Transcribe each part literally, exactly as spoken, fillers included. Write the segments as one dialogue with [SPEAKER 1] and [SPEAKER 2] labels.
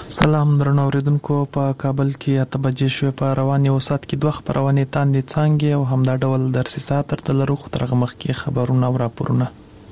[SPEAKER 1] سلام درنو اوریدونکو، په کابل کې اته بجې شوې. په رواني وسات کې دوه خبرونه تاندې څنګه او همدا ډول درسي سات تر تلرو خطرغه مخ کې خبرونه او راپورونه.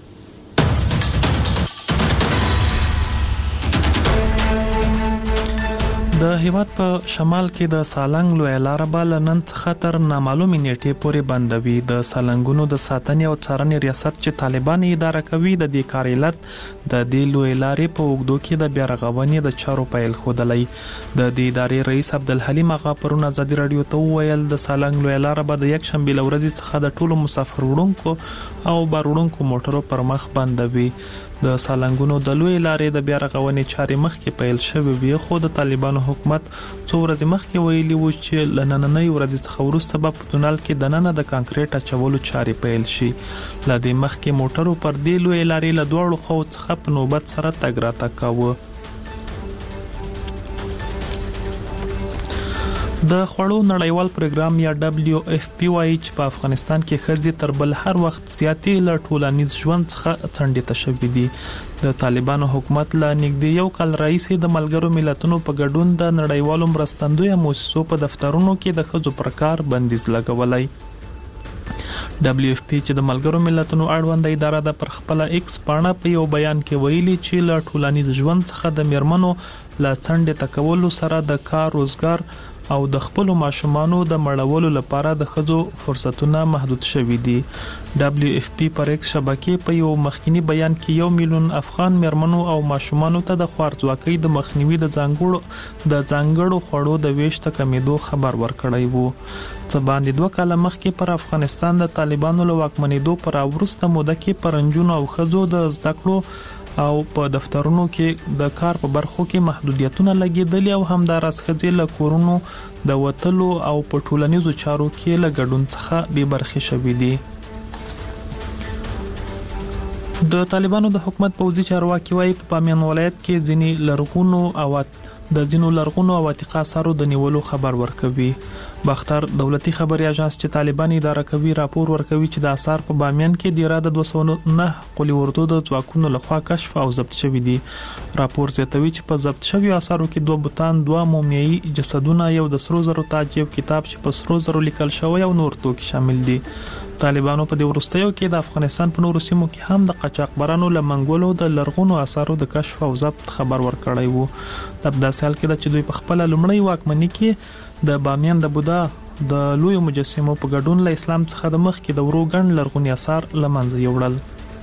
[SPEAKER 1] د هیواد په شمال کې د سالنګ لوی لار بال نن څخه تر نامعلومې نیټې پورې بندوي. د سالنګونو د ساتنې او څارنې ریاست چې طالبان اداره کوي د دې کار علت د دې لوی لارې په اوږدو کې د بیا رغونې د چارو پیل ښودلی. د دې ادارې رئیس عبدالحلیم اغا پرون ازادي رادیو ته وویل د سالنګ لوی لار به د یک شنبې له ورځې څخه د ټولو مسافر وړونکو او بار وړونکو موټرو پر مخ بندوي. د سالنګونو د لوی لارې د بیا رغونې چارې مخکې پیل شوې وي، خو د طالبانو حکومت څو ورځې مخکې ویلي و چې له نننۍ ورځې څخه وروسته به په تونل کې دننه د کانکریټ اچولو چارې پیل شي. له دې مخکې موټرو پر دې لوی لارې له دواړو خواو څخه په نوبت سره تګ راتګ کاوه. د خوړو نړیوال پروګرام یا دبليو اف پی وايي چې په افغانستان کې ښځې تر بل هر وخت زیاتې له ټولنیز ژوند څخه څنډې شوې دي. د طالبانو حکومت له نږدې یو کال راهیسې د ملګرو ملتونو په ګډون د نړیوالو مرستندویه مؤسسو په دفترونو کې د ښځو پر کار بندیز لګولی. دبليو اف پی چې د ملګرو ملتونو اړوند اداره د پر خپل ایکس پاڼه په یو بیان کې ویلي چې له ټولنیز ژوند څخه د میرمنو له څنډې تکولو سره د کار روزګار او د خپل ماشومانو د مړولو لپاره د ښځو فرصتونه محدود شوي دي. دبليو اف پی پر ایکس شبکې په یو مخکینی بیان کې یو میلیون افغان میرمنو او ماشومانو ته د خوارځواکۍ د مخنیوي د ځانګړو د ځانګړو خوړو د ویش ته کمیدو خبر ورکړی وو. څه باندې دوه کاله مخکې پر افغانستان د طالبانو له واکمنېدو پر وروسته موده کې پر نجونو او ښځو د زده کړو او په دفترونو کې د کار په برخو کې محدودیتونه لګیدلي او همداراز ښځې له کورونو د وتلو او په ټولنیزو چارو کې له ګډون څخه بې برخې شوي دي. د طالبانو د حکومت پوځي چارواکي وايي په بامیان ولایت کې ځینې لرغونو او د ځینو لرغونو او عتیقه آثارو د نیولو خبر ورکوي. باختر دولتي خبري اژانس چې طالبان اداره کوي راپور ورکوي چې د آثار په بامیان کې د اراده دوه سوه نه قلي اردو د ځواکونو لخوا کشف او ضبط شوي دي. راپور زیاتوي چې په ضبط شوي آثارو کې دوه بوتان، دوه مومیایي جسدونه، یو د سرو زرو تاج، یو کتاب چې په سرو زرو لیکل شوی او نور توکي شامل دي. طالبانو په دې وروستیو کې د افغانستان په نورو سیمو کې هم د قاچاقبرانو له منګولو د لرغونو آثارو د کشف او ضبط خبر ورکړی وو. د داسې حال کې د چې دوی په خپل لومړی واکمنۍ کې د بامیان د بودا د لوی مجسمو په ګډون له اسلام څخه د مخ کې د ورو ګڼ لرغوني آثار له منځه یوړل.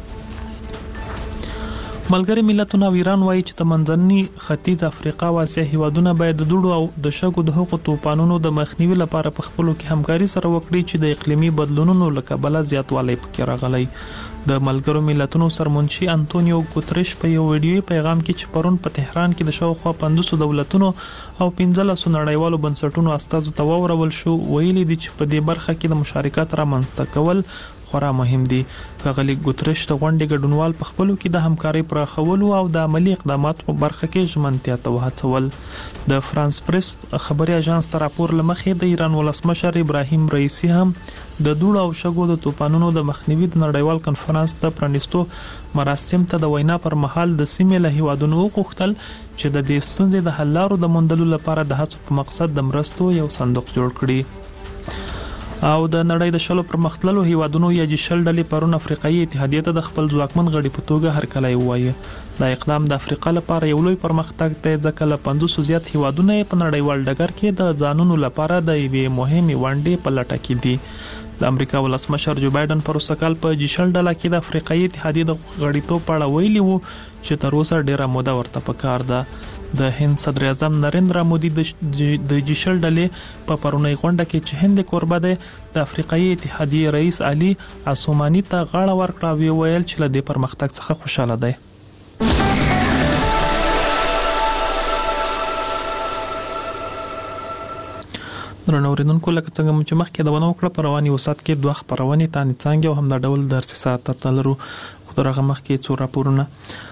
[SPEAKER 1] ملګری ملتونه او ایران وایي چې د منځني ختیځ افریقا او اسیا هیوادونه باید د دوړو او د شګو د حقوقو توپانونو د مخنیوي لپاره په خپلو کې همکاري سره وکړي چې د اقلیمي بدلونونو له کبله زیاتوالی پکې راغلی. د ملګرو ملتونو سرمنشي انټونیو ګوتریش په یو ویډیوي پیغام کې چې پرون په تهران کې د شاوخوا پنځوس دولتونو او پنځلسو نړیوالو بنسټونو استازو ته وورول شو، ویلي دي چې په دې برخه کې د مشارکت رامنځته کول خورا مهم دي. ښاغلي ګوتریش د غونډې ګډونوال په خپلو کې د همکارۍ پراخولو او د عملي اقداماتو په برخه کې ژمنتیا ته وهڅول. د فرانس پریس خبري اژانس ته راپور له مخې د ایران ولسمشر ابراهیم رئیسی هم د دوړو او شګو د توپانونو د مخنیوي د نړیوال کنفرانس د پرانیستو مراسم ته د وینا پر مهال د سیمې له هیوادونو وغوښتل چې د دې ستونزې د حل لارو د موندلو لپاره د هڅو په مقصد د مرستو یو صندوق جوړ کړي. او د نړۍ د شلو پرمختللو هیوادونو یا جی شل ډلې پرون افریقایي اتحادیه ته د خپل ځواکمن غړي په توګه هرکلی ووایي. دا اقدام د افریقا لپاره یو لوی پرمختګ دی، ځکه له پنځوسو زیات هیوادونه په نړیوال ډګر کې د ځانونو لپاره د یوې مهمې ونډې په لټه کې دي. د امریکا ولسمشر جو بایدن پروسه کال په جی شل ډله کې د افریقایي اتحادیه د غړیتوب په اړه ویلي وو چې تر اوسه ډیره موده ورته پکار ده. د هند صدر اعظم نریندرا مودي د جی شل ډلې په پرونی غونډه کې چې هند کوربه دی د افریقایي اتحادیه رئیس علي عثماني ته غاړه ورکړه او ویل چې له دې پرمختګ څخه خوشاله دی. درنو اوریدونکو، لکه څنګه چې مخکې د ونه وکړه په رواني وسات کې دوه خبرونه تاندې څنګه او همدا ډول درسي سات تر تلرو خو درغه مخکې څو راپورونه.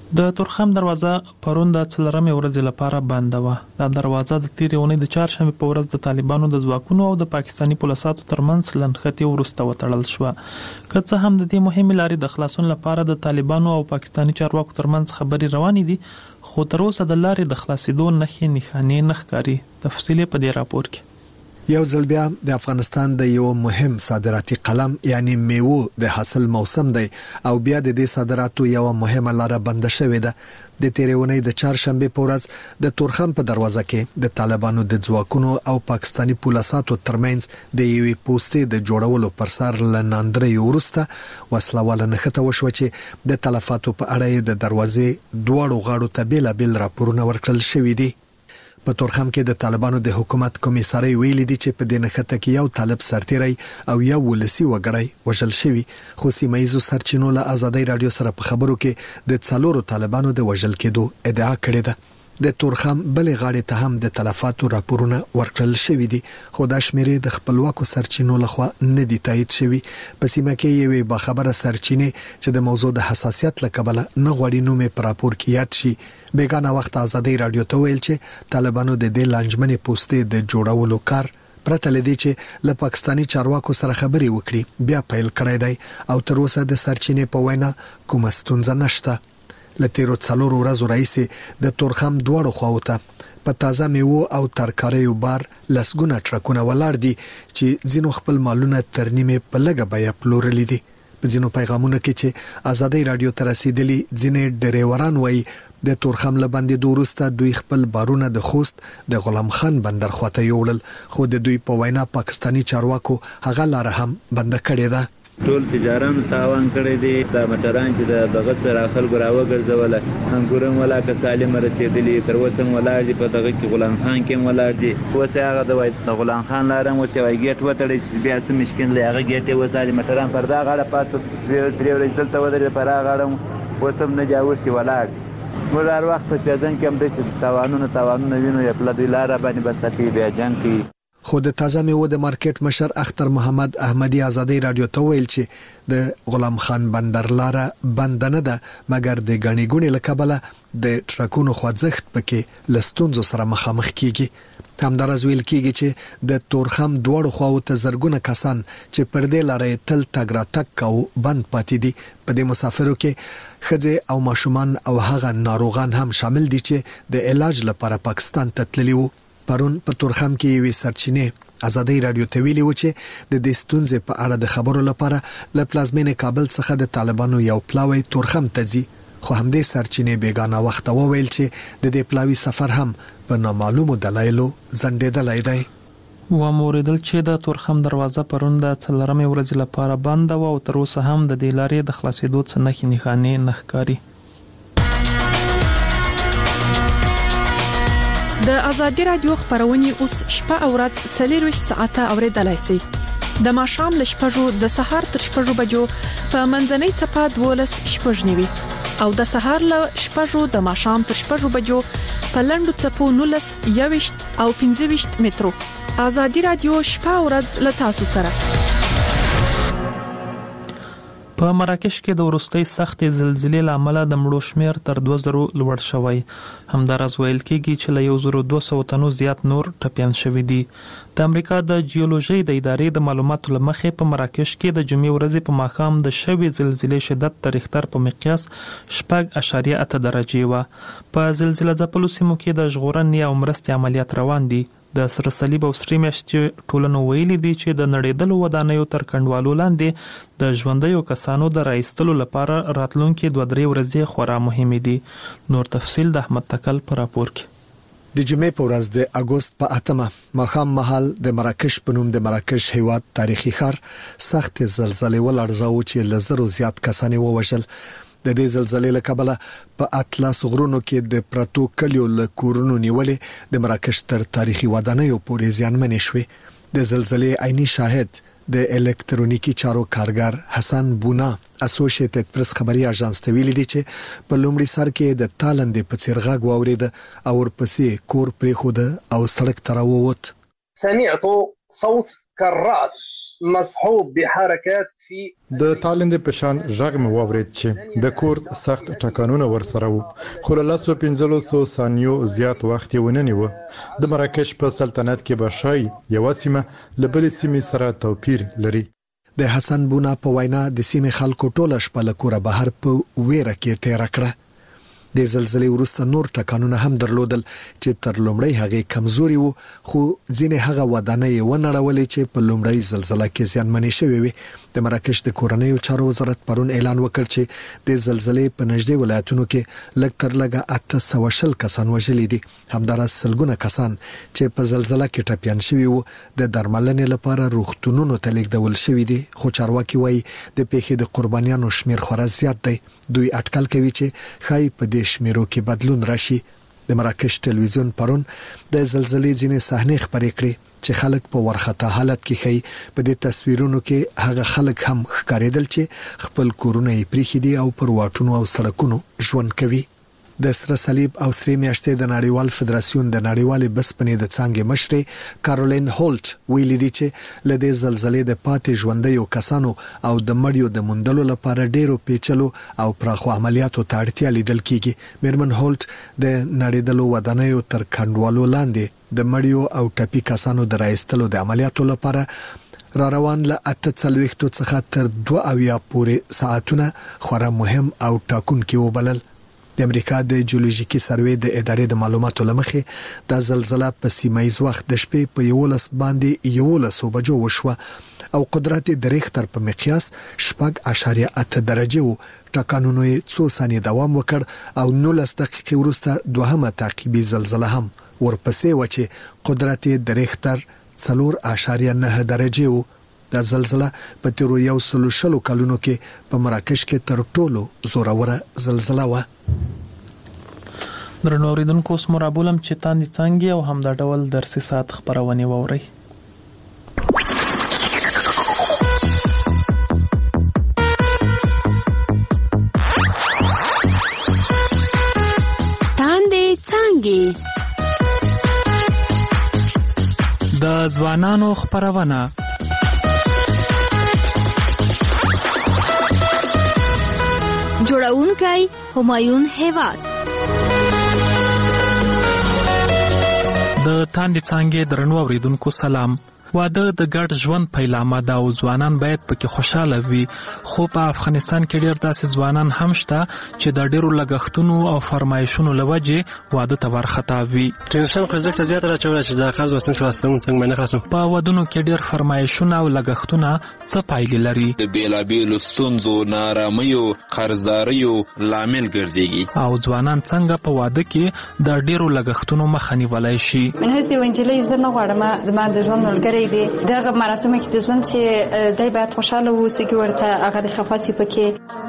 [SPEAKER 1] د تورخم دروازه پرون د څلورمې ورځې لپاره بند و. دا دروازه د تیرې اونۍ د چهارشنبې په ورځ د طالبانو د ځواکونو او د پاکستاني پولیسو ترمنځ لنډخطي ورسته وتړل شو. که څه هم د دې مهمې لارې د خلاصون لپاره د طالبانو او پاکستاني چارواکو ترمنځ خبرې روانې دي، خو تر اوسه د لارې د خلاصېدو نښې نښانې نه ښکاري. تفصیل په دې راپور کې.
[SPEAKER 2] یو ځل بیا د افغانستان د یو مهم صادراتي قلم یعنی میوه د حاصل موسم دی او بیا د دې صادراتو یو مهمه لاره بنده شوې ده. د تیرې اونۍ د چهارشنبې په ورځ د تورخم په دروازه کې د طالبانو د ځواکونو او پاکستاني پولیسو ترمنځ د یوې پوستې د جوړولو پر سر لناندرې ورسته وسلواله نښته وشوه چې د تلفاتو په اړه د دروازې دواړو غاړو ته بیلابیل راپورونه ورکړل شوي دي. په تورخم کې د طالبانو د حکومت کمیساري ویلي دي چې په دې نښته کې یو طالب سرتیری او یو ولسی وګړی وژل شوی، خو سیمه ییزو سرچینو له آزادۍ رادیو سره په خبرو کې د څلورو طالبانو د وژل کېدو ادعا کړې ده. د تورخم بلې غاړې ته هم د تلفاتو راپورونه ورکړل شوي دي، خو دا شمیرې د خپلواکو سرچینو لخوا نه دي تایید شوي. په سیمه کې یوې باخبره سرچینې چې د موضوع د حساسیت له کبله نه غواړي نوم په راپور کې یاد شي، بیگانه وخت آزادۍ رادیو ته ویل چې طالبانو د دې لانجمنې پوستې د جوړولو کار پرته لدی چې له پاکستاني چارواکو سره خبرې وکړي بیا پیل کړی دی او تر اوسه د سرچینې په وینا کومه ستونزه نشته. لتیرو څلور ورځې راځي د تورخم دواړو خواو ته په تازه میوه او ترکاریو بار لسګونه ټرکونه ولاړ دي چې ځینو خپل مالونه تر نیمه په لګه بیا پلورلي دي. په ځینو پیغامونو کې چې آزادۍ رادیو ته رسیدلي ځینې ډریوران وایي د تورخم له باندې دوروسته دوی خپل بارونه د خوست د غلام خان بندر خواته یوړل، خو د دوی په وینا پاکستاني چارواکو هغه لار هم بند کړې ده.
[SPEAKER 3] ټول تجارانو تاوان کړی دی. دا مټران چې د دغه سره خلکو راوګرځول انګورم ولا که سالم رسیدلی تر اوسه ولاړ دي. په دغه کې غلام خان کې ولاړ دي. اوس هغه د وایي د غلام خان لارم اوس یو ګیټ وتړي چې بیا څه مشکل دی. هغه ګیټ وځي د مټران پر دا غاړه پاتې درې ورځې دلته ودرې پر هغه غاړه اوس هم نه جاوز کې ولاړ. موږ هر وخت په سیزن کې هم د تاوانونو تاوانونه وینو یا په دوی لار باندې بس تکي بیا جنگ کوي.
[SPEAKER 2] خو د تازه میوه د مارکیټ مشر اختر محمد احمدی آزادۍ رادیو ته ویل چې د غلام خان بندر لاره بند نه ده، مګر د غنی ګونې لکبله د ټرکونو خوځښت پکې لستونزو سره مخامخ کیږي. همدارز ویل کیږي چې د تورخم دواړو خواو ته زرګونه کسان چې پر دې لارې تل تګ را تګ کوي بند پاتې دي. په دې مسافرو کې ښځې او ماشومان او هغه ناروغان هم شامل دي چې د علاج لپاره پاکستان ته تللي وو. پرون په تورخم کې یوې سرچینې آزادۍ رادیو ته ویلي و چې د دې ستونزې په اړه د خبرو لپاره له پلازمینې کابل څخه د طالبانو یو پلاوی تورخم ته ځي، خو همدې سرچینې بیگانه وخت وویل چې د دې پلاوی سفر هم په نامعلومو دلایلو ځنډېدلی دی.
[SPEAKER 1] و موریدل چې د تورخم دروازه پرون د څلورمې ورځې لپاره بند و او تر اوسه هم د دې لارې د خلاصېدو څه نښې نښانې نه ښکاري.
[SPEAKER 4] د ازادي رادیو خبرونه اوس شپه او ورځ څلور ساعته اوریدلای شئ. د ماښام ل شپږو د سهار تر شپږو بجو په منځنۍ چپه دولس شپږ نیوي او د سهار ل شپږو د ماښام تر شپږو بجو په لندو چپو نولس یويشت او پنځه ویشت مترو. ازادي رادیو شپه او ورځ ل تاسو سره.
[SPEAKER 1] په مراکش کې د وروستۍ سختې زلزلې له امله د مړو شمیر تر دوه زره لوړ شوی. همدارس ویل کېږي چې له یو زره دوه سوه تنو زیات نور ټپیان شوي دي. د امریکا د جیولوژي د ادارې د معلوماتو له مخې په مراکش کې د جمعې ورځې په ماښام د شوې زلزلې شدت د ریختر په مقیاس شپږ اعشاریه اته درجې و. په زلزله ځپلو سیمو کې د ژغورنې او مرستې عملیات روان دي. د سره صلیب او سرې میاشتې ټولنو ویلي دي چې د نړیدلو ودانیو تر کنډوالو لاندې د ژوندیو کسانو د راایستلو لپاره راتلونکي دوه درې ورځې خورا مهمې دي. نور تفصیل د احمد تکل په راپور کې.
[SPEAKER 2] د جمعې په ورځ د اگست په اتمه ماښام مهال د مراکش په نوم د مراکش هیواد تاریخي ښار سخت زلزلې ولړزاو چې لزرو زیات کسان ووژل. د دې زلزلې له کبله په اطلس غرونو کې د پرتو کلیو له کورونو نیولې د مراکش تر تاریخي ودانیو پورې زیانمنې شوې. د زلزلې عیني شاهد د الکترونیکی چارو کارګر حسن بونا اسوسییټډ پریس خبري اژانس ته ویلي دي چې په لومړي سر کې د تالندې په څیر غږ واورید او ورپسې کور پرې خود او سړک ته راووت.
[SPEAKER 5] سمعت صوت كرات مصحوب بحركات في
[SPEAKER 6] د تالند په شان ژغ مې واورید چې د کورس سخت ټکانونه ورسره وو خو له لاسو پنځلسو ثانیو زیات وخت یې ونه نیو د مراکش په سلطنت کې به شای یو سیمه له بلې سیمې سره توپیر لري
[SPEAKER 2] د حسن بونا په وینا د سیمې خلکو ټوله شپه له کوره بهر په ویره کې تیر کړه د زلزلې وروسته نور ټکانونه هم درلودل چې تر لومړی هغه کمزوري وو خو ځینې هغه ودانۍ ونړولې چې په لومړی زلزلہ کې زیانمنې شوې وي د مراکش د کورنیو چارو وزارت پرون اعلان وکړ چې د زلزلې په نږدې ولایتونو کې لږ تر لږه اته سوه شل کسان وژلي دي همدارس سلګونه کسان چې په زلزلہ کې ټپيان شوي وو د درملنې لپاره روغتونونو ته لیږدول شوي دي خو چارواکي وایي د پیښې د قربانیانو شمیر خورا زیات دی دوی اټکل کوي چې خای په دې شمیرو کې بدلون راشي د مراکش ټلویزیون پرون د زلزلې ځینې صحنې خبرې کړې چې خلک په ورخته حالت کې خي په دې تصویرونو کې هغه خلک هم ښکارېدل چې خپل کورونه یې پریخي دي او پر واټونو او سړکونو ژوند کوي د سره صلیب او سری میاشتې د نړیوال فدراسیون د نړیوالې بسپنې د څانګې مشرې کارولین هولټ ویلي دي چې له دې زلزلې د پاتې ژوندیو کسانو او د مړیو د موندلو لپاره ډیرو پیچلو او پراخو عملیاتو ته اړتیا لیدل کیږي میرمن هولټ د نړیدلو ودانیو تر کنډوالو لاندې د مړیو او ټپي کسانو د راایستلو د عملیاتو لپاره را روان له اته څلوېښتو څخه تر دوه اویا پورې ساعتونه خورا مهم او ټاکونکي وبلل د امریکا د جیولوژیکي سروې د ادارې د معلوماتو لمخې د زلزلہ په سیمایي وخت د شپې په یولس باندې یولس بجو وشوه او قدرت د ریختر په مقیاس شپږ اشاریه اته درجه وو ټکانونو یې څو ثانیې دوام وکړ او نولس دقیقې وروسته دوهمه تعقیبي زلزلہ هم ورپسې و چې قدرت د ریختر څلور اشاریه نه درجه وو د زلزلہ په تیرو یو سلو شلو کلونو کې په مراکش کې تر ټولو زوروره زلزلہ و
[SPEAKER 1] درنو اوریدونکو اوس مرابولم چې تاندې څنګه او هم دا ډول درسي سات خبرونه ووري
[SPEAKER 7] تاندې څنګه
[SPEAKER 1] د ځوانانو خبرونه
[SPEAKER 7] جوړونکی همایون هیواد
[SPEAKER 1] د تاندې څنګه درنو اوریدونکو سلام واده د ګډ ژوند پیلامه ده او ځوانان باید پکې خوشاله وي خو په افغانستان کې ډېر داسې ځوانان هم شته چې د ډېرو لګښتونو او فرمایشونو لوجه واده ته ورختا وي
[SPEAKER 8] ټینشن خو زکه زیات راچول چې د خرج وسنګ خلاصون څنګه نه خلاصو
[SPEAKER 1] په ودونو کې ډېر فرمایشونه او لګښتونه څه پایلې لري
[SPEAKER 9] د بیلابیلو ستونزو نارامیو قرضداریو لامل ګرځيږي
[SPEAKER 1] او ځوانان څنګه په واده کې د ډېرو لګښتونو مخه نیولای شي
[SPEAKER 10] من هڅه وینجلې زنه غواړم زما د ژوند ملګری دی دغه مراسمو کې د ژوند چې دای باید خوشاله ووسي کې ورته هغه د خفاسي پکې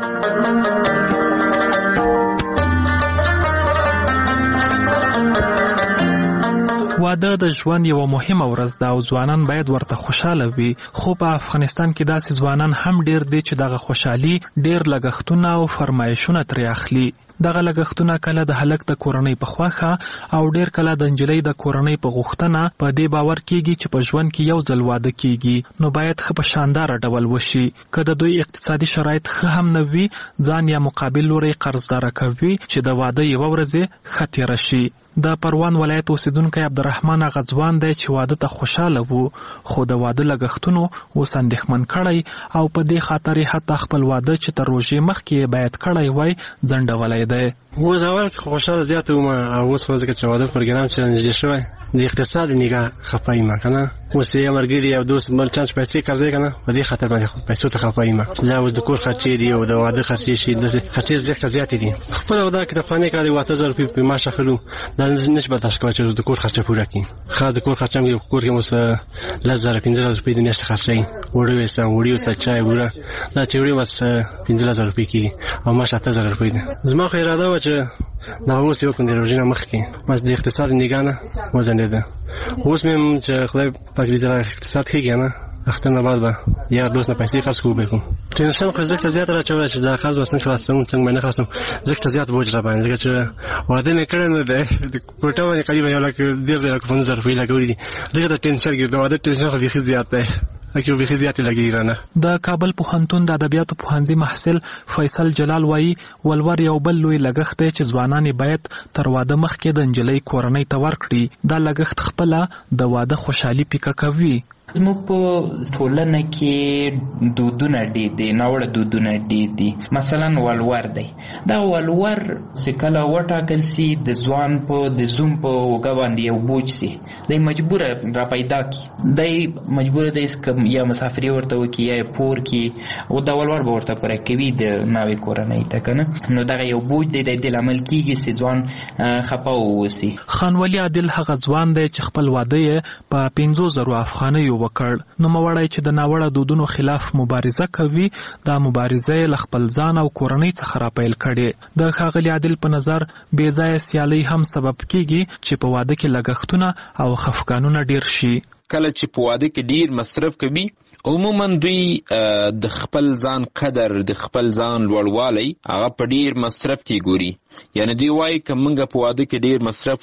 [SPEAKER 1] واده د ژوند یو مهمه ورځ ده او ځوانان باید ورته خوشاله وي خو په افغانستان کې داسې ځوانان هم ډیر دي چې دغه خوشحالي ډیر لګښتونه او فرمایشونه ترې اخلي دغه لګښتونه کله د هلک د کورنۍ په خواخه او ډیر کله د نجلۍ د کورنۍ په غوښتنه په دې باور کیږي چې په ژوند کې یو ځل واده کیږي نو باید ښه په شاندار ډول وشي که د دوی اقتصادي شرایط ښه هم نه وي ځان یا مقابل لوري قرضدار کوي چې د واده یو ورځ ښه تیر شي د پروان ولایت اوسیدونکو عبدالرحمن غزوان دی چې واده ته خوشاله وو خو د واده لګښتونو اوس اندېښمن کړی او په دې خاطر حتی خپل واده چې تر روژې مخکې باید کړی وای ځنډولی دی
[SPEAKER 8] اوس اول خوشاله زیات وم او اوس خو ځکه چې واده پروګرام چې نږدې شوی د اقتصاد نگاه خپای ما کنه اوس یې مرګري او دوست بل چانس پیسې کړی کنه په دې خاطر باندې پیسې ته خپای ما دا اوس د کور خرچې دی او د واده خرچې شي د خرچې زیات زیات دي خپل ودا کې د فانې کړي واته زر په معاش اخلو دا نش به تاسو کوی چې د کور خرچه پوره کړي خاص د کور خرچه یو کور کې مس لزر پنځه زره روپۍ د میاشتې خرچې وړي وسه وړي وسه چای وره دا چې وړي مس پنځه زره روپۍ کې او معاش اته زره روپۍ زما خو اراده و چې دا اوس یو کوم روزنه مخ کې مس د اقتصاد نگانه وزن ده اوس مې چې خدای پاک دې زړه اقتصاد کې کنه اختنه بعد به یا دوست نه پیسې خرڅ کوو به کوم ټینشن خو زکه زیات راچول چې دا خرج وسنګ خلاصون څنګه نه خلاصم زکه زیات بوج را باندې چې واده نه کړم نه ده کوټه باندې قریب یو لک ډیر ډیر کوم ظرف ویلا کوي دغه ټینشن کې دا واده ټینشن خو زیات ده پکې به زیاتې لګي رانه.
[SPEAKER 1] د کابل پوهنتون د ادبیاتو پوهنځي محصل فیصل جلال وایي ولور یو بل لوی لګښت دی چې ځوانان باید تر واده مخکې د نجلۍ کورنۍ ته ورکړي. دا لګښت خپله د واده خوشحالي پیکه کوي.
[SPEAKER 11] زموږ په ټولنه کې دودونه ډېر دي، ناوړه دودونه ډېر دي. مثلا ولور دی، دا ولور چې کله وټاکل سي د ځوان په د زوم په اوږه باندې یو بوج سي، دی مجبوره را پیدا کی، دی مجبوره دی یا مسافري ورته وکړي یا پور کړي او دا ولور به ورته پوره کوي د ناوې کورنۍ ته که نه. نو دغه یو بوج دی د دې لامل کېږي چې ځوان خفه واوسي.
[SPEAKER 1] خان ولي عادل هغه ځوان دی چې خپل واده یې په پنځو زرو افغانیو وکړ. نو موړی چې د ناوړه دودونو خلاف مبارزه کوي، دا مبارزه یې له خپل ځان او کورنۍ څخه راپیل کړي. د ښاغلي عادل په نظر بې ځایه سیالۍ هم سبب کیږي چې په واده کې لګښتونه او خفګانونه ډیر شي.
[SPEAKER 9] کله چې په واده کې ډیر مصرف کوي، عموما دوی د خپل ځان قدر، د خپل ځان لوړوالی هغه په ډیر مصرف کې ګوري. یعنی دوی وایي که موږ په واده کې ډیر مصرف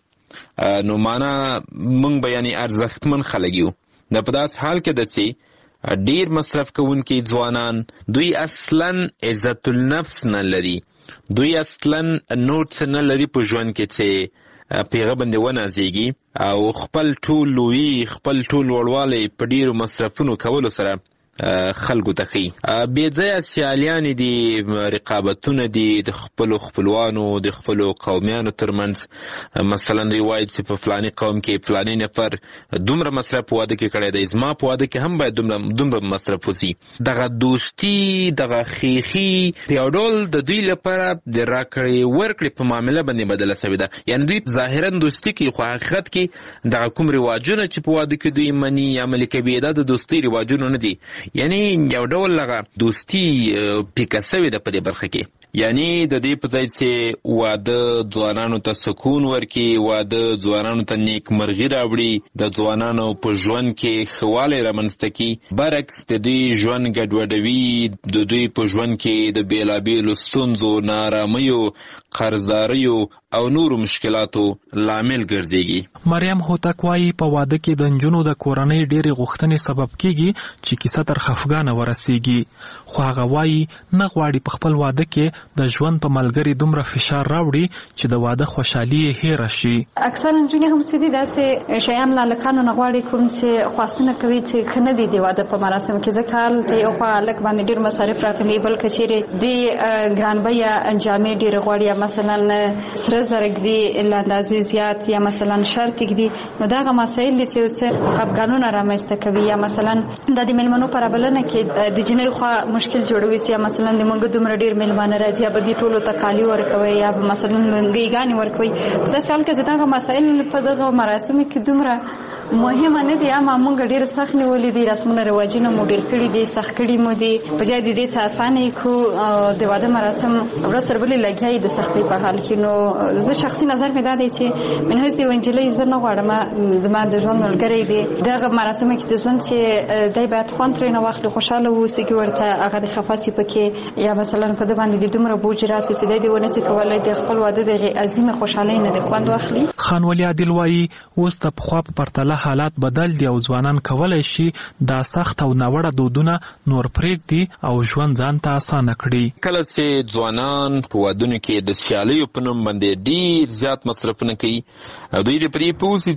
[SPEAKER 9] وکړو نو معنا موږ به یعنی ارزښتمن خلک یو. د په داس حال کې د چې ډیر مصرف کوونکي ځوانان دوی اصلا عزت النفس نه لري، دوی اصلا نور څه نه لري په ژوند کې چې پیغه باندې ونازېږي او خپل ټول لوی خپل ټول لوړوالی په ډیرو مصرفونو کولو سره خلکو ته ښیي. بې ځایه سیالیانې دي، رقابتونه دي د خپلو خپلوانو د خپلو قومیانو ترمنځ. مثلا دوی وایي چې په فلاني قوم کې فلاني نفر دومره مصرف په واده کې کړی دی، زما په واده کې هم باید دومره دومره مصرف وسي. دغه دوستي، دغه خیخي په یو ډول د دوی لپاره د راکړې ورکړې په معامله باندې بدله سوې ده. یعنې دوی ظاهرا دوستي کوي خو حقیقت کې دغه کوم رواجونه چې په واده کې دوی مني یا عملي کوي دا د دوستي رواجونه نه دي. یعنی یو ډول لغه دوستی پیکه سوې ده په دې برخه کې. یعنی د دې په ځای چې واده ځوانانو ته سکون ورکړي، واده ځوانانو ته نیکمرغي راوړي، د ځوانانو په ژوند کې ښه والی رامنځته کړي، برعکس د دوی ژوند ګډوډوي، د دوی په ژوند کې د بېلابېلو ستونزو، نااراميو، قرضداریو او نورو مشکلاتو لامل ګرځيږي.
[SPEAKER 1] مریم هوتک وایي په واده کې د نجونو د کورنۍ ډېرې غوښتنې سبب کیږي چې کیسه تر خفګانه ورسیږي. خو هغه وایي نه غواړي په خپل واده کې د ژوند په ملګري دومره فشار راوړي چې د واده خوشحالي یې هېره شي.
[SPEAKER 10] اکثر نجونې هم څه دي داسې شیان لالکانو نه غواړي کوم چې خواستونه کوي چې ښه نه دي د واده په مراسم کې، ځکه هلته یو خوا هلک باندې ډېر مصارف راغلي، بل که چیرې د ګرانبیه جامې ډېرې غواړي یا مثلا سره زر ږدي له اندازې زیات یا مثلا شرط ږدي، نو دغه مسایل دي چې څه خفګانونه رامنځته کوي. یا مثلا د میلمنو په رابلنه کې د جنۍ خوا مشکل جوړوي چې یا مثلا د موږ دومره ډېر میلمانه راځي یا به دې ټولو ته کالي ورکوي یا به مثلا لونګۍ ورکوي. داسې حال کې چې دغه مسایل په دغه مراسمو کې دومره مهمه نه دي، اما موږ ډېر سخت نیولي دي، رسمونه رواجونه مو ډېر کړي دي، سخت کړي مو دي، په ځای د دې څه اسانه کو د واده مراسم ورځ تر بلې لګیا یي د سختۍ په حال کې. نو زه شخصي نظر مې دا دی چې من هسې یوه نجلۍ زه نه غواړم زما د ژوند ملګری دی دغه مراسمو کې د ژوند چې دی باید خوند ترېنه واخلي، خوشحاله واوسي، ورته هغه د خفه سي پکې، یا مثلا په ده باندې د دومره بوج راسي چې دی دې ونه سي کولی د خپل واده د عظیمې خوشحالۍ نه د خوند واخلي.
[SPEAKER 1] خان ولي عادل وایي اوس د پخوا په پرتله حالات بدل دي او ځوانان کولی شي دا سخت او ناوړه دودونه نور پرېږدي او ژوند ځان ته اسانه کړي.
[SPEAKER 9] کله چې ځوانان په وادونو کې د سیالیو په نوم باندې ډېر زیات مصرفونه کوي، دوی دې په دې پوه سي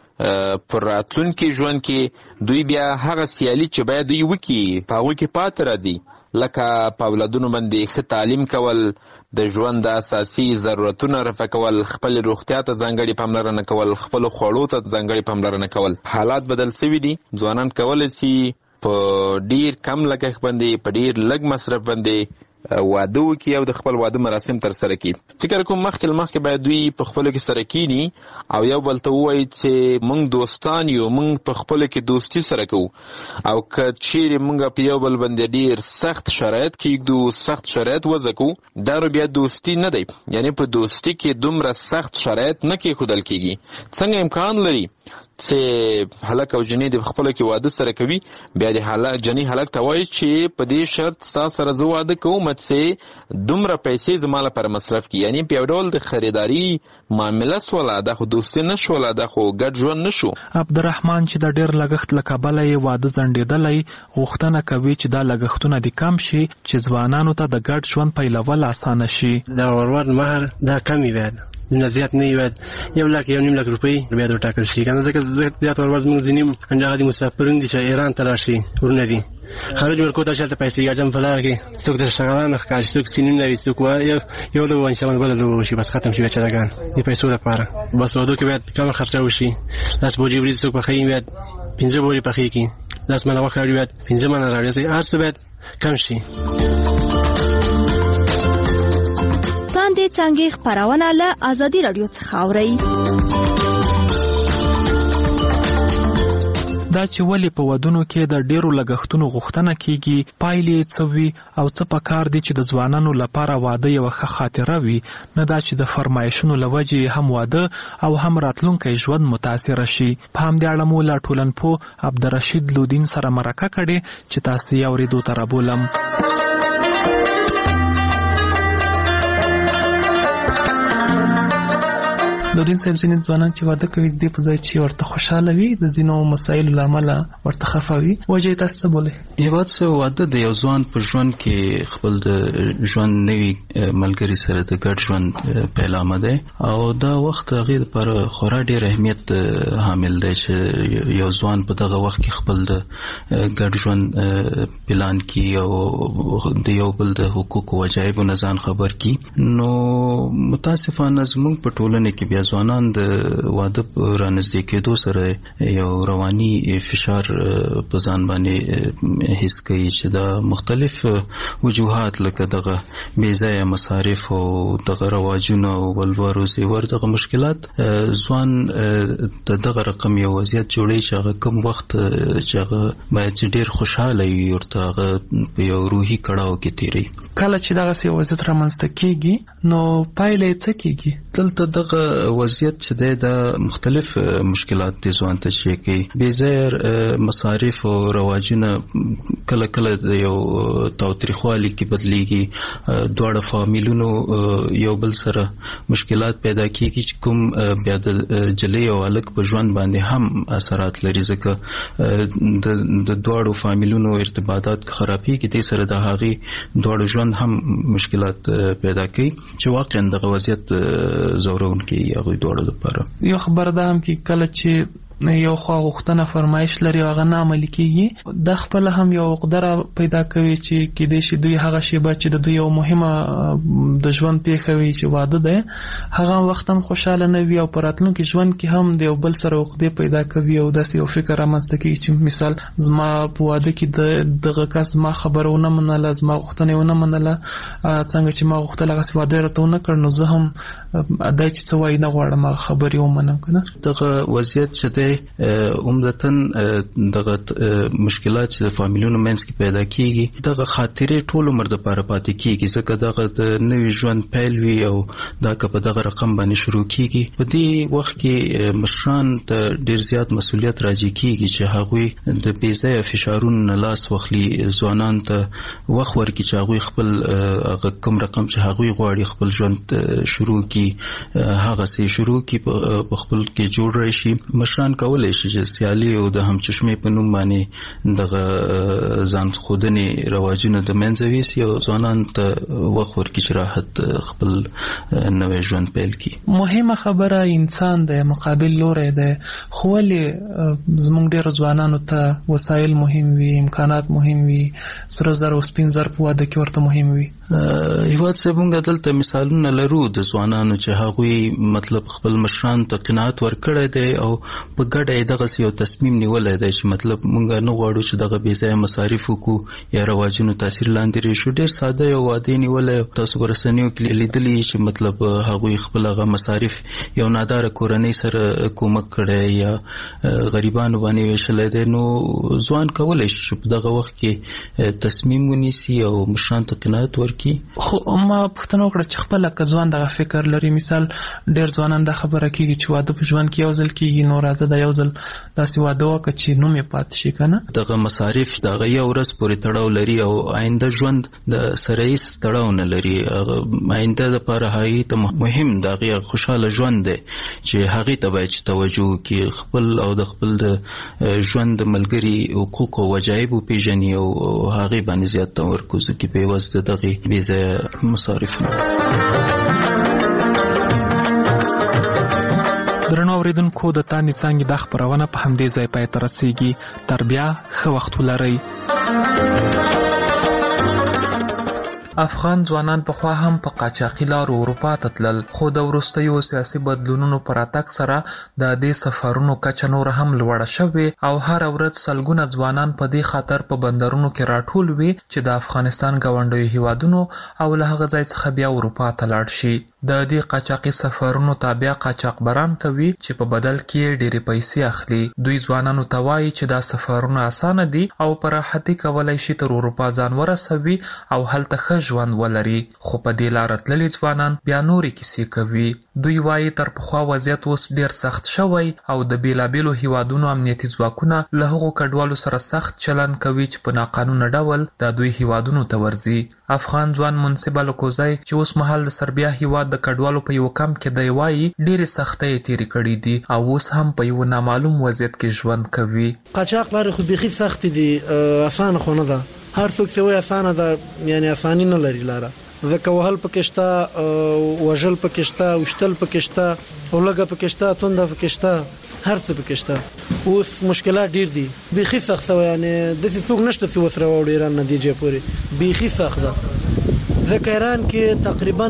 [SPEAKER 9] چې پر راتلونکي ژوند کې دوی بیا هغه سیالي چې باید دوی وکړي په هغوی کې پاتې راځي، لکه په اولادونو باندې ښه تعلیم کول، د ژوند د اساسي ضرورتونه رفع کول، خپل روغتیا ته ځانګړې پاملرنه کول، خپلو خوړو ته ځانګړې پاملرنه کول. حالات بدل سوي دي، ځوانان کولی سي په ډیر کم لګښت باندې په ډیر لږ مصرف باندې واده وکړي او د خپل واده مراسم تر سره کړي. فکر کوم مخکې مخکې باید دوی په خپلو کې سره کینی او یو بل ته ووایي چې موږ دوستان یو، موږ په خپلو کې دوستي سره کوو، او که چیرې موږ په یو بل باندې ډیر سخت شرایط کېږدو، سخت شرایط وضع کوو، دا نو بیا دوستي نه دی. یعنې په دوستي کې دومره سخت شرایط نه کېښودل کېږي. څنګه امکان لري چې هلک او جنې د خپل کې واده سره کوي بیا د هلک جنې هلک ته وایي چې په دې شرط ستا سره زه واده کوم چې دومره پیسې زما لپاره مصرف کړي. یعنی په یو ډول د خریداري معامله سوله دا خو دوستي نه شوله دا خو ګډ ژوند نه شو.
[SPEAKER 1] عبدالرحمن چې د ډېر لګښت له کبله یې واده ځنډېدلی غوښتنه کوي چې دا لګښتونه دې کم شي چې ځوانانو ته د ګډ ژوند پیلول اسانه شي.
[SPEAKER 8] دا ورور مهر دا کم وي باید نه زیات نه وي یو لک یو نیم لک روپۍ باید وټاکل شي کنه ځکه زیات ورور زموږ ځینې هغه د مسافرون دي چې ایران ته راشي ورونه دي خارج ورکو ته شته پیسې ګټم په لار کې څوک د شغالان ښکار څوک سینیم نه وي څوک یو د وان شمن بل د وشي بس ختم شي بچاګان د پیسو لپاره بس ودو کې باید کم خرچه وشي لاس بوجي ورې څوک په خې باید پنځه بوجي په خې کې لاس منه وخت باید پنځه منه راځي سي هر څه باید کم شي.
[SPEAKER 7] باندې څنګه خبرونه له ازادي رادیو څخه اوري.
[SPEAKER 1] دا چې ولې په ودونو کې د ډیرو لګښتونو غوښتنه کیږي پایلې څه وي او څه پکار دي چې د ځوانانو لپاره واده یو ښه خاطره وي نه دا چې د فرمایشونو لوجې هم واده او هم راتلونکي ژوند متاثر شي. په همدې اړه مو لا ټولنپوه عبدالرشید لودین سره مرکه کړې چې تاسو یې اورېدو ته رابولم. لودین صاحب ځینې ځوانان چې واده کوي د په ځای چې ورته خوشاله وي د ځینو مسایلو له امله ورته خفه وي وجه یې تاسو څه بولئ؟
[SPEAKER 12] هېواد څه واده د یو ځوان په ژوند کې خپل د ژوند نوي ملګري سره د ګډ ژوند پیلامه دی او دا وخت هغې دپاره خورا ډېر اهمیت حامل دی چې یو ځوان په دغه وخت کې خپل د ګډ ژوند پلان کړي او د یو بل د حقوقو وجایبو نه ځان خبر کړي. نو متاسفانه زموږ په ټولنه کې بیا ځوانان د واده رانږدې کېدو سره یو رواني فشار په ځان باندې حس کوي چې دا مختلف وجوهات لکه دغه بې ځایه مصارف او دغه رواجونه او ولور او زیور دغه مشکلات ځوان د دغه رقم یو وضعیت جوړوي چې هغه کوم وخت چې هغه باید چې ډېر خوشحاله وي ورته هغه په یو روحي کړاو کې تېروي.
[SPEAKER 1] کله چې دغسې وضعیت رامنځته کېږي نو پایله یې څه کېږي؟
[SPEAKER 12] دلته دغه وضعیت چې دی د مختلف مشکلات د ځوان ته شي کوي بې ځایه مصارف او رواجونه کله کله د یو تاوتریخوالي کې بدلیږي دواړه فامیلونو یو بل سره مشکلات پیدا کېږي چې کوم بیا د جلۍ او هلک په ژوند باندې هم اثرات لري ځکه د دواړو فامیلونو ارتباطات خرابېږي دې سره د هغې دواړو ژوند هم مشکلات پیدا کوي چې واقعا دغه وضعیت زورونکی هغوی دواړو لپاره.
[SPEAKER 1] یو خبر ده هم کې کله چې یو خوا غوښتنه فرمایش لري هغه نه عملي کېږي د خپل هم یو قدره پیدا کوي چې کېدای شي دوی هغه شیبه چې د دوی یو مهمه د ژوند پیښه وي چې واده دی هغه وخت هم خوشحاله نه وي او په راتلونکي ژوند کې هم د یو بل سره عقدې پیدا کوي او داسې یو فکر رامنځته کېږي چې مثال زما په واده کې د دغه کس زما خبره ونه منله زما غوښتنه ونه منله څنګه چې ما غوښتل هغسې واده یې راته ونه کړ نو زه هم دا چې څه وایي نه غواړم هغه خبرې ومنم که نه.
[SPEAKER 12] دغه وضعیت چې دی عمدتاً دغه مشکلات چې د فامیلونو منځ کې پیدا کیږي دغه خاطرې ټول عمر دپاره پاتې کیږي ځکه دغه د نوي ژوند پیل وي او دا که په دغه رقم باندې شروع کیږي په دې وخت کې مشران ته ډېر زیات مسؤلیت راجع کیږي چې هغوی د بې ځایه فشارونو نه لاس واخلي ځوانانو ته وخت ورکړي چې هغوی خپل هغه کوم رقم چې هغوی غواړي خپل ژوند شروع کړي هغسې شروع کړي په خپل کې جوړ راشي. مشران کولی شي چې سیالي او د همچشمې په نوم باندې دغه ځان ښودنې رواجونه د منځه یوسي او ځوانانو ته وخت ورکړي چې راحت خپل نوی ژوند پیل کړي.
[SPEAKER 1] مهمه خبره انسان دی مقابل لوری دی خو ولې زموږ ډېرو ځوانانو ته وسایل مهم وي امکانات مهم وي سره زر او سپین زر په واده کې ورته مهم وي؟
[SPEAKER 12] هېواد صاحب موږ دلته مثالونه لرو د ځوانانو چې هغوی مطلب خپل مشرانو ته قناعت ورکړی دی او په ګډه یې دغسې یو تصمیم نیولی دی چې مطلب موږ نه غواړو چې دغه بې ځایه مصارف وکړو یا رواجونو تاثیر لاندې راشو. ډېر ساده یو واده یې نیولی تاسو په رسنیو کې لیدلي چې مطلب هغوی خپل هغه مصارف یو ناداره کورنۍ سره کومک کړی یا غریبانو باندې ویشلی دی. نو ځوان کولی شي چې په دغه وخت کې تصمیم ونیسي او مشرانو ته قناعت ورکړي کی.
[SPEAKER 1] خو ما پښتنو کړ چې خپل کځوان دغه فکر لري، مثال ډېر ځوانان د خبره کیږي چې واده په ژوند کې یو ځل کیږي، نو راځه د یو ځل داسې واده وکړه چې نوم یې پاتې شي کنه.
[SPEAKER 12] دغه مصارف دغه یو ورځ پورې تړاو لري او آینده ژوند د سره هیڅ تړاو نه لري. آینده لپاره هغه ته مهم دغه خوشاله ژوند دی چې هغه ته باید توجه وکړي، خپل او د خپل د ژوند ملګری حقوق او واجب پیژني او هغه باندې زیات تمرکز کوي په واسطه دغه بیزه مصارف.
[SPEAKER 1] درنو اوریدونکو د تانی څنګه د خبرونه په همدې ځای پای ته رسیږي. تر بیا ښه وخت ولرئ. افغان ځوانان په خوا هم په قاچاقي لارو اروپا ته تلل، خو د وروستیو سیاسي بدلونونو پر اتک سره د دې سفرونو کچه نور هم لوړه شوې او هر ورځ سلګونه ځوانان په دې خاطر په بندرونو کې راټول وي چې د افغانستان ګاونډیو هیوادونو او له هغه ځای څخه بیا اروپا ته لاړ شي. د دې قاچاقي سفرونو تابع قاچاقبران کوي چې په بدل کې ډېرې پیسې اخلي. دوی ځوانانو ته وایي چې دا سفرونه اسانه دي او په راحتي کولای شي تر اروپا ځان ورسوي او هلته ښه ژوند ولري. خو په دې لار تللي ځوانان بیا نورې کیسې کوي. دوی وایي تر پخوا وضعیت اوس ډېر سخت شوی او د بیلابیلو هیوادونو امنیتي ځواکونه له هغو کډوالو سره سخت چلند کوي چې په ناقانونه ډول د دوی هیوادونو ته ورځي. افغان ځوان منصب الکوزی چې اوس مهال د سربیا هیواد د کډوالو په یو کمپ کې دی وایي ډېرې سختۍ تېرې کړې دي او اوس هم په یو نامعلوم وضعیت کې ژوند کوي.
[SPEAKER 13] قاچاق لارې خو بیخي سخت دي، اسانه خو نه ده. هر څوک چې وایي اسانه ده یعنی اساني نه لري لاره. ځکه وهل پکې شته، وژل پکې شته، وشتل پکې شته، اولګه پکې شته، تونده پکې شته، هر څه پکې شته. اوس مشکلات ډیر دي، بیخي سخت وي. یعنی د څوک نشته چې وسره وړي ایران نتیجه پوري بیخي سخت ده. ځکه ایران کې تقریبا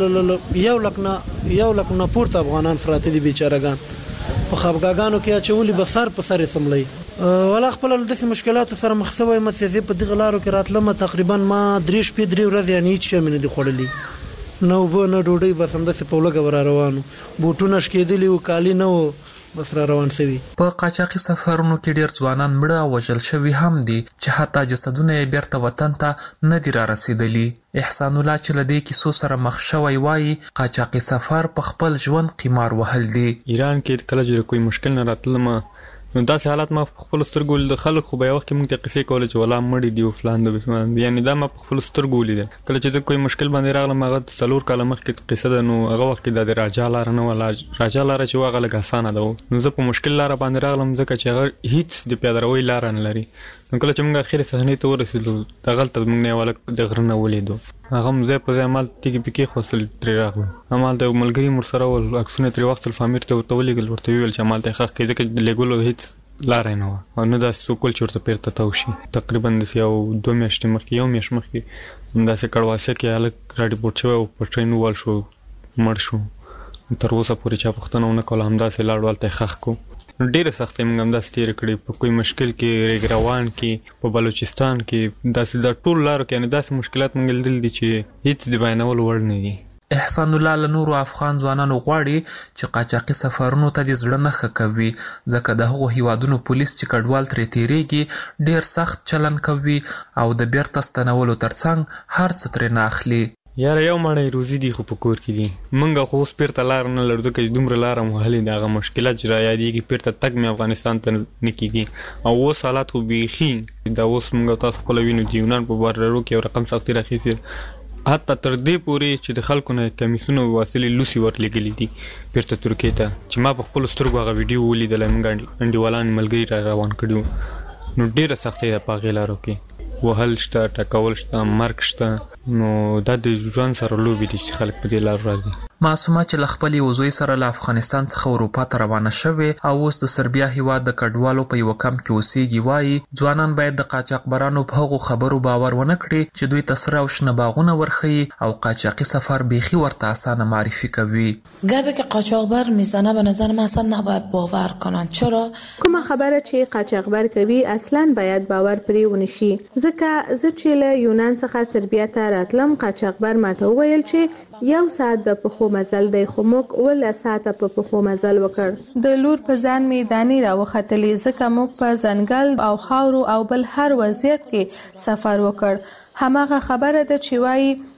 [SPEAKER 13] یو لک نه یو لک نه پورته افغانان فراته دي بیچارهګان په خبرګانو کې اچولي به سر په سر سملي. ولا خپل د مشکلاتو سره مخ شوی متفزي په دغه لارو کې راتلم. تقریبا ما درې شپې درې ورځې یعنی هیڅ شي مې نه دي خوړلي، نو به نه ډوډۍ بس هم د په لګه ور روانو، بوټونه شکېدلي او کالی نه و بس را روان شوی.
[SPEAKER 1] په قاچاقي سفرونو کې ډیر ځوانان مړه او وژل شوي هم دي چې حتی جسدونه یې بیرته وطن ته نه دي را رسیدلي. احسان الله چې له دې کیسو سره مخ شوی وایي قاچاقي سفر په خپل ژوند قمار وهل دي.
[SPEAKER 14] ایران کې کله چې کوئی مشکل نه راتلم نو داسې حالات ما په خپل سترګو د خلک خو به یو وخت کې موږ ته قصې کولې چې ولا مړي دي او فلان د بسمان دي، یعنی دا ما په خپل سترګو ولیده. کله چې زه کوئی مشکل باندې راغلم هغه څلور کاله مخکې قصه ده، نو هغه وخت کې د راجا لاره نه ولا راجا لاره چې هغه لږ اسانه ده، نو زه په مشکل لاره باندې راغلم ځکه چې هغه هیڅ د پیادهروي لاره نه لري. نو کله چې موږ اخر صحنې ته ورسېدو د غلطه موږ نه ولک د غره نه ولیدو، هغه مزه په ځای مال تیګي پکې خوصل تر راغلو. امال د ملګری مر سره ول عکسونه تر وخت فامیر ته ورتولېګل ورته ویل چې مال ته حق کې ځکه لګولو هیڅ لاره نه و او نه دا سوکول چورته پیرته تاوشي. تقریبا د یو دوه میاشتې مخکې یو میاشت مخکې همداسې کړواسه کې هلک راډیپورټ شوی او په ټرین ووال شو، مړ شو. تر اوسه پورې چا پوښتنه ونه کوله، همداسې لاړ هلته یې ښخ کړو. ډېرې سختۍ موږ همداسې تېرې کړې په کوم مشکل کې، ریګ روان کې، په بلوچستان کې، داسې د ټول لارو کې یعنې داسې مشکلات موږ لیدل دي چې هیڅ د بیانولو وړ نه دي.
[SPEAKER 1] احسان الله له نورو افغان ځوانانو غواړي چې قاچاقي سفرونو ته د زړه نه ښه کوي، ځکه د هغو هیوادونو پولیس چې کډوال ترې تیریږي ډیر سخت چلند کوي او د بیرته ستنولو ترڅنګ هر څه ترې نه اخلي.
[SPEAKER 14] یاره یو مړی روزي دي خو په کور کې دي، موږ خو اوس پیرته لار نه لرو ځکه چې دومره لاره مو وهلې دي. هغه مشکلات چې را یادېږي پیرته تګ مې افغانستان ته نه کېږي او اوس حالات خو بیخي دا اوس موږ تاسو خپله وینو چې یونان په بارډرو کې یو رقم سختي راخیستې، حتی تر دې پورې چې د خلکو نه کمیسونه واصلې لوسي ورلېږلي دي بیرته ترکیې ته، چې ما په خپلو سترګو هغه ویډیو ولیدلی، موږ انډیوالان ملګري را روان کړي وو. نو ډېره سختۍ ده په هغې لارو کې، وهل شته، ټکول شته، مرګ شته. نو دا د ژوند سره لوبې دي چې خلک په دې لارو راځي.
[SPEAKER 1] معصومه چې له خپلې وزوی سره له افغانستان څخه اروپا ته روانه شوې او اوس د سربیا هیواد د کډوالو په یوه کمپ کې اوسېږي وایي ځوانان باید د قاچاقبرانو په هغو خبرو باور ونه کړي چې دوی ته سره او شنه باغونه ورښیي او قاچاقي سفر بیخي ورته اسانه معرفی کوي.
[SPEAKER 15] گپی که قاچاقبر میزنه به نظر من اصلا نباید باور کنن. چرا؟
[SPEAKER 16] کومه خبره چې قاچاقبر کوي اصلا باید باور پرې ونشي، ځکه زه چې له یونان څخه سربیا ته راتلم قاچاقبر ماته وویل چې یو ساعت د پخو مزل دی خو موږ اوله ساعته په پخو مزل وکړ.
[SPEAKER 17] د لور په ځان مې دانې راوختلې ځکه موږ په ځنګل او خاورو او بل هر وضعیت کې سفر وکړ. هماغه خبره ده چې وایي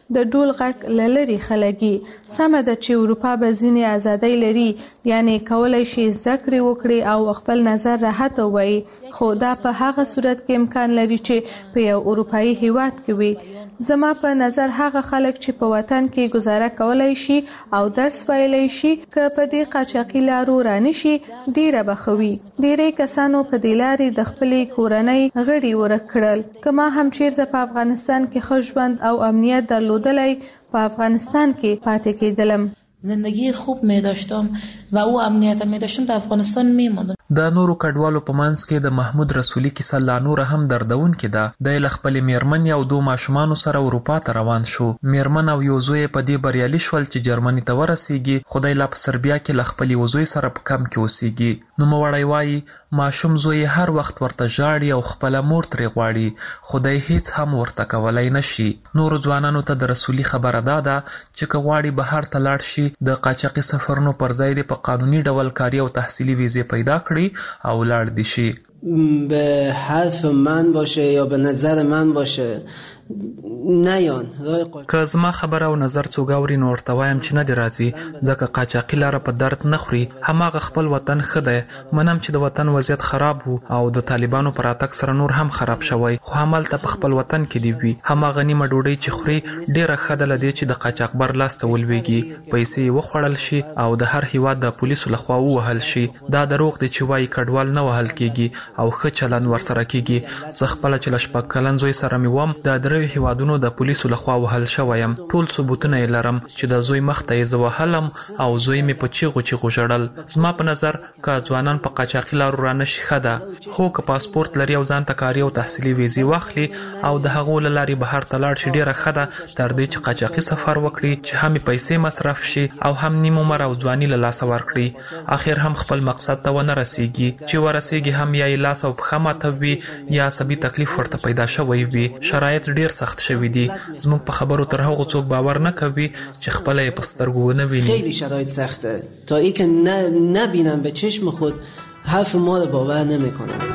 [SPEAKER 17] د ډول غږ لری خلګي سمه ده چې اروپا به ځینې ازادۍ لري یعنی کولای شي زده کړې وکړي او خپل نظر راحت وایي خو دا په هغه صورت کې امکان لري چې په یو اروپאי هیواد کې وي زما په نظر هغه خلک چې په وطن کې گزاره کولای شي او درس ویلای شي که په دې قاچاقي لارو رانشي ډیره بخوي ډیره کسانو په دې لارې د خپلې کورنۍ غړي ورکړل کما هم چیرته په افغانستان کې خوشبند او امنیت درلودلای په افغانستان کې پاتې کېدلم
[SPEAKER 15] زندگی خوب می داشتم و او امنیت می داشتم در افغانستان می ماندم.
[SPEAKER 1] د نورو کډوالو په منځ کې د محمود رسولي کیسه لا نور هم دردون کې ده. د خپل میرمن او دوه ماشومان سره اروپا ته روان شو. میرمن او یو زوی په دې بریالي شول چې جرمني ته ورسیږي. خدای لا په سربیا کې خپل وزوی سره په کم کې اوسېږي. نو موړی وایي ماشوم زوی هر وخت ورته ژاړي او خپل مور ترې غواړي. خدای هیڅ هم ورته کولای نشي. نور ځوانانو ته د رسولي خبره ده چې غواړي بهر ته لاړ شي د قاچاقي سفرونو پر ځای د په قانوني ډول کاري او تحصیلي ویزې پیدا کړي او لاړ دي شي.
[SPEAKER 18] به حرف من باشه یا به نظر من باشه نیان
[SPEAKER 1] که زما خبره او نظر څوک اوري نو ورته وایم چې نه دی راځي ځکه قاچاقي لاره په درد نه خوري. هماغه خپل وطن ښه دی. منم چې د وطن وضعیت خراب وو او د طالبانو پر راتګ سره نور هم خراب شوی خو همالته په خپل وطن کې دی وي. هماغه نیمه ډوډۍ چې خوري ډیره ښه ده له دې چې د قاچاقبر لاس ته ولویږي پیسې یې وخوړل شي او د هر هیواد د پولیسو لخوا ووهل شي. دا دروغ دی چې وایي کډوال نه وهل کیږي او ښه چلند ورسره کیږي. زه خپله چې له شپږ کلن زوی سره مې وم د دریو هیوادونو د پولیسو لخوا وهل شویم. ټول ثبوتونه یې لرم چې د زوی مخ ته یې زه وهلم او زوی مې په چیغو چیغو ژړل. زما په نظر که ځوانان په قاچاقي لارو رانشي ښه ده. هو که پاسپورت لري او ځان ته کاري او تحصیلي ویزې واخلي او د هغو له لارې بهر ته لاړ شي ډیره ښه ده تر دې چې قاچاقي سفر وکړي چې هم پیسې مصرف شي او هم نیم عمر او ځواني له لاسه ورکړي. اخر هم خپل مقصد ته ونه رسیږي. چې ورسیږي هم یا یې لاس او پښه ماته وي یا عصبي تکلیف ورته پیدا شوی وي. شرایط ډیر سخت شوی دي. زموږ په خبرو تر هغو څوک باور نه کوي چې خپل یې په سترګو ونه ویني.
[SPEAKER 18] خیلی شرایط سخته تا ای که نبینم به چشم خود حرف ما رو باور نمیکنم.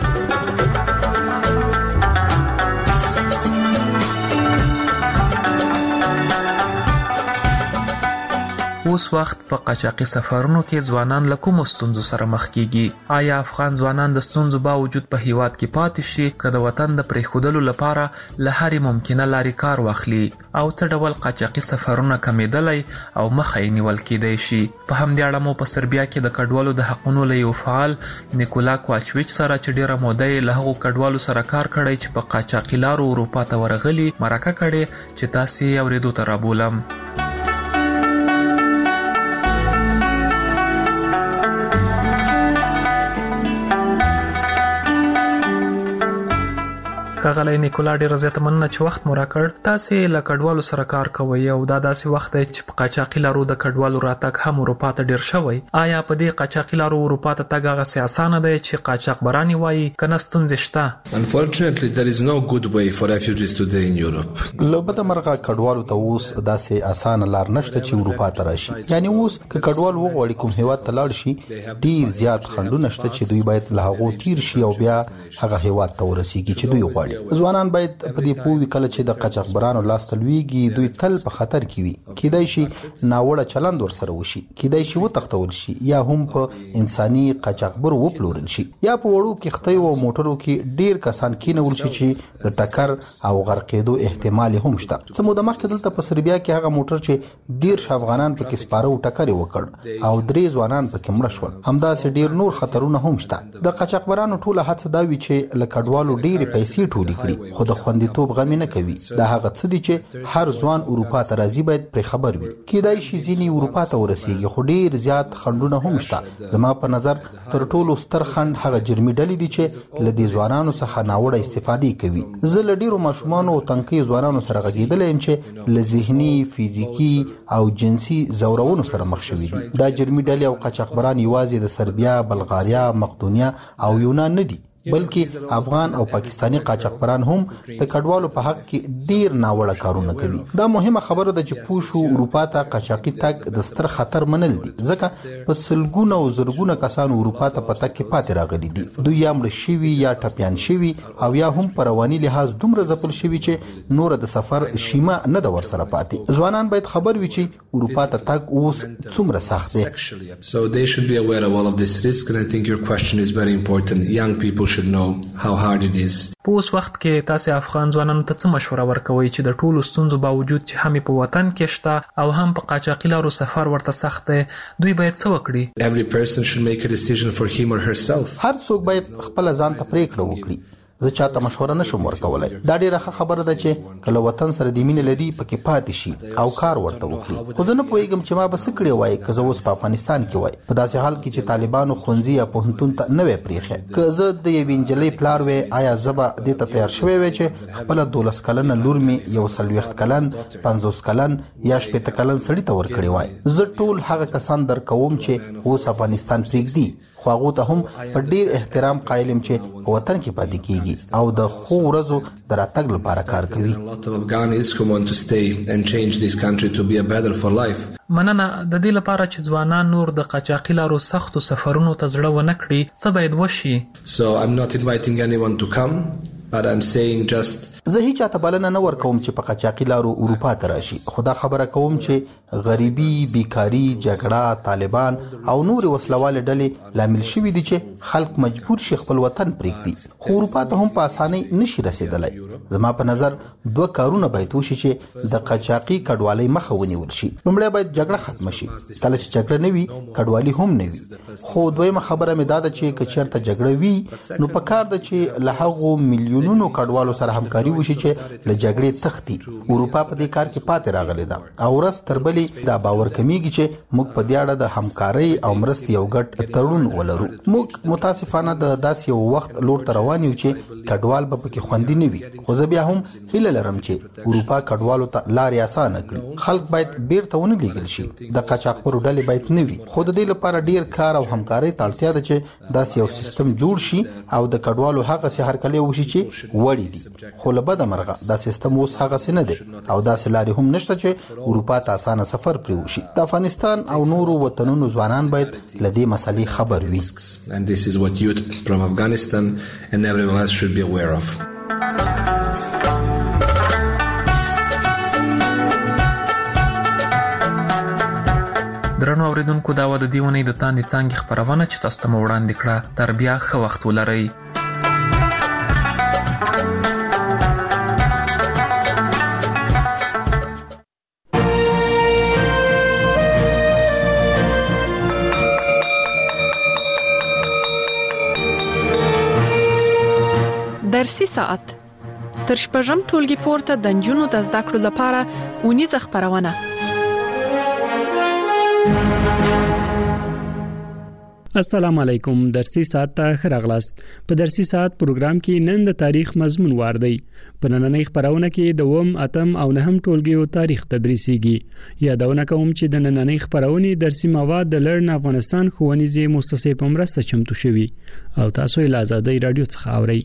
[SPEAKER 18] اوس وخت په قاچاقي سفرونو کې ځوانان له کومو ستونزو سره مخ کیږي؟ آیا افغان ځوانان د ستونزو باوجود په هیواد کې پاتې شي که د وطن د پرېښودلو لپاره له هرې ممکنه لارې کار واخلي؟ او څه ډول قاچاقي سفرونه کمیدلی او مخه یې نیول کیدی شي؟ په همدې اړه مو په سربیا کې د کډوالو د حقونو له یو فعال نیکولا کوواچویچ سره چې ډیره موده یې له هغو کډوالو سره کار کړی چې په قاچاقي لارو اروپا ته ورغلي مرکه کړې چې تاسې یې اورېدو ته رابولم. ښاغلی نیکولا ډېره زیاته مننه چې وخت مو راکړ. تاسې له کډوالو سره کار کوئ او دا داسې وخت دی چې په قاچاقي لارو د کډوالو راتګ هم اروپا ته ډېر شوی. آیا په دې قاچاقي لارو اروپا ته تګ هغسې اسانه دی چې قاچاقبران یې وایي که نه ستونزې شته؟
[SPEAKER 19] Unfortunately, there is no good way for refugees today in Europe.
[SPEAKER 20] له بده مرغه کډوالو ته اوس داسې اسانه لار نشته چې اروپا ته راشي. یعنی اوس که کډوال وغواړي کوم هیواد ته لاړ شي ډېر زیات خنډونه شته چې دوی باید له هغو تیر شي او بیا هغه هیواد ته ورسیږي چې دوی غواړي. ځوانان باید په دې پوه وي کله چې د قاچاقبرانو لاس ته لویږي دوی تل په خطر کې وي. کیدای شي ناوړه چلند ورسره وشي، کیدای شي وتښتول شي یا هم په انساني قاچاقبر وپلورل شي یا په وړو کښتیو او موټرو کې ډیر کسان کېنول شي چې د ټکر او غرقېدو احتمال هم شته. څه موده مخکې دلته په سربیا کې هغه موټر چې ډیر افغانان پکې سپاره او ټکر یې وکړ او درې ځوانان پکې مړه شول. همداسې ډیر نور خطرونه هم شته. د قاچاقبرانو ټوله هڅه دا وي چې له کډوالو ډیرې پیسې ټولې کړي خو د خوندیتوب غم نه کوي. دا هغه څه دي چې هر ځوان اروپا ته راځي باید پرې خبر وي. کیدای شي ځینې اروپا ته ورسیږي خو ډیر زیات خنډونه هم شته. زما په نظر تر ټولو ستر خنډ هغه جرمي ډلې دي چې له دې ځوانانو څخه ناوړه استفادې کوي. زه له ډیرو ماشومانو او تنکیو ځوانانو سره غږېدلی یم چې له ذهني، فزیکي او جنسي ځورونو سره مخ شوي دي. دا جرمي ډلې او قاچاقبران یوازې د سربیا، بلغاریا، مقدونیا او یونان نه دي. بلکې افغان او پاکستانی قاچاقبران هم د کډوالو په حق کې ډیر ناوړه کارونه کوي. دا مهمه خبره ده چې پوه شو اروپا ته قاچاقي تګ د ستر خطر منل دي، ځکه په سلګونه او زرګونه کسان اروپا ته په تګ کې پاتې راغلي دي. دوی یا مړه شوي یا ټپیان شوي او یا هم په رواني لحاظ دومره ځپل شوي چې نور د سفر شیمه نه ده ورسره پاتې. ځوانان باید خبر وي چې اروپا ته تګ اوس څومره سخت دی.
[SPEAKER 19] So they should be aware of all of this risk and I think your question is very important. Young people should know how hard it is.
[SPEAKER 18] په اوس وخت کې تاسو افغان ځوانانو ته څه مشوره ورکوي چې د ټولو ستونزو باوجود چې هم په وطن کې شته او هم په قاچاقي لارو سفر ورته سخت دی، دوی باید څه وکړي؟
[SPEAKER 19] Every person should make a decision for him or herself.
[SPEAKER 20] هر څوک باید خپل ځان ته پریکړه وکړي. زه چاته مشوره نشم ورکولای. دا ډیره ښه خبره ده چې کله وطن سره د مینې لري پکې پاتې شي او کار ورته وکړي. خو زه نه پوهیږم چې ما به څه کړی وای که زه اوس په افغانستان کې وای، په داسې حال کې چې طالبانو ښوونځي یا پوهنتون ته نه وی پریښی. که زه د یوې نجلۍ پلار وی، آیا زه به دې ته تیار شوی وی چې خپله دولس کلنه لور مې یو څلوېښت کلن پنځوس کلن یا شپېته کلن سړي ته ورکړی وای؟ زه ټول هغه کسان درکوم چې اوس افغانستان پرېږدي، خو هغو ته هم په ډیر احترام قایل یم چې په وطن کې پاتې کیږي او د ښو ورځو د راتګ لپاره کار کوي.
[SPEAKER 18] مننه. د دې لپاره چې ځوانان نور د قاچاقي لارو سختو سفرونو ته زړه ونه کړي، څه باید وشي؟
[SPEAKER 19] So I'm not inviting anyone to come, but I'm saying just
[SPEAKER 20] زه هیڅ چاته بلنه نه ورکوم چې په قاچاقي لارو اروپا ته راشي، خو دا خبره کوم چې غریبي، بیکاری، جګړه، طالبان او نور وسلواله ډلې لامل شوي دي چې خلک مجبور شي خپل وطن پرېږدي، خو اروپا ته هم په اسانۍ نشي رسیدلی. زما په نظر دوه کارونه باید وشي چې د قاچاقي کډوالۍ مخه ونیول شي. لومړی باید جګړه ختمه شي. کله چې جګړه نه وي کډوالي هم نه وي. خو دویمه خبره مې دا ده چې که چېرته جګړه وي نو په کار ده چې له هغو میلیونونو کډوالو سره همکاري وشي چې له جګړې تښتي. اروپا په دې کار کې پاتې راغلی ده او ورځ تر بلې دا باور کمیږي چې موږ په دې اړه د همکارۍ او مرستې یو ګډ تړون ولرو. موږ متاسفانه د داسې یو وخت لور ته روان یو چې کډوال به پکې خوندي نه وي، خو زه بیا هم هیله لرم چې اروپا کډوالو ته لارې اسانه کړي. خلک باید بیرته ونه لیږل شي، د قاچاقبرو ډلې باید نه وي، خو د دې لپاره ډیر کار او همکارۍ ته اړتیا ده چې داسې یو سیستم جوړ شي او د کډوالو هغسې هرکلی وشي چې وړي دي. خو له بده مرغه دا سیستم اوس هغسې نه دی او داسې لارې هم نشته چې اروپا ته اسانه سفر پرې وشي. د افغانستان او نورو وطنونو ځوانان باید له دې مسلې خبر وي.
[SPEAKER 19] And this is what youth from Afghanistan and everyone else should be aware of.
[SPEAKER 18] درنو اوریدونکو، دا و د دې اونۍ د تاندې څانګې خپرونه چې تاسو ته مو وړاندې کړه. تر بیا ښه وخت ولرئ.
[SPEAKER 4] درسي ساعت تر شپږم ټولګي پورته د نجونو د زده کړو لپاره اونیزه خپرونه.
[SPEAKER 21] السلام علیکم. درسي ساعت ته ښه راغلاست. په درسي ساعت پروګرام کې نن د تاریخ مضمون واردی. په نننۍ خپرونه کې د اووم، اتم او نهم ټولګیو تاریخ تدریسیږي. یادونه کوم چې د نننۍ خپرونې درسي مواد د لرن افغانستان ښوونیزې مؤسسې په مرسته چمتو شوي او تاسو یې له آزادۍ رادیو څخه اورئ.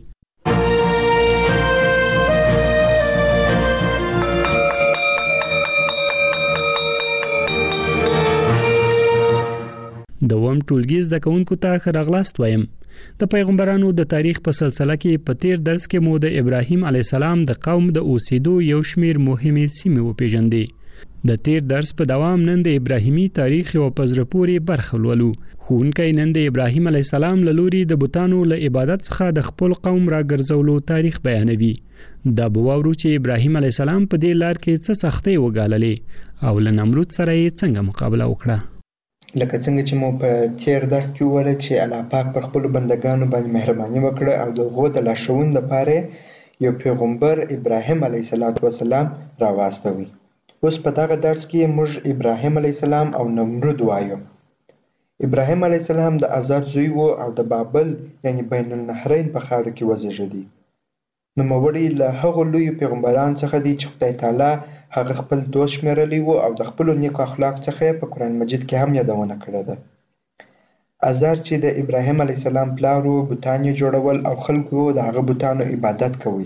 [SPEAKER 21] د اووم ټولګي زده کوونکو ته ښه راغلاست وایم. د پیغمبرانو د تاریخ په سلسله کې په تیر درس کې مو د ابراهیم علی السلام د قوم د اوسېدو یو شمیر مهمې سیمې وپېژندې. د تیر درس په دوام نن د ابراهیمي تاریخ او پزرپوري برخه ولولو. ښوونکی نن د ابراهیم علی السلام له لوري د بوتانو له عبادت څخه د خپل قوم راګرځولو تاریخ بیانوي. دا به واورو چې ابراهیم علی السلام په دې لار کې څه سختۍ وګاللې او له نمرود سره یې څنګه مقابله وکړه.
[SPEAKER 22] لکه څنګه چې مو په تیر درس کې وویل چې الله پاک پر خپلو بندګانو باندې مهرباني وکړه او د هغو د لارښوونې لپاره یو پیغمبر ابراهیم علیه السلام راواستوي. اوس په دغه درس کې موږ ابراهیم علیه السلام او نمرود وایو. ابراهیم علیه السلام د آزار زوی و او د بابل یعنی بین النهرین په خاوره کې وزیږېدی. نوموړی له هغو لویو پیغمبرانو څخه دی چې خدای تعالی هغه خپل دوست شمیرلی و او د خپلو نیکو اخلاق څخه په قرآن مجید کې هم یادونه کړې ده. آزار چې د ابراهیم علیه السلام پلار و بوتان یې جوړول او خلکو د هغه بوتانو عبادت کوي.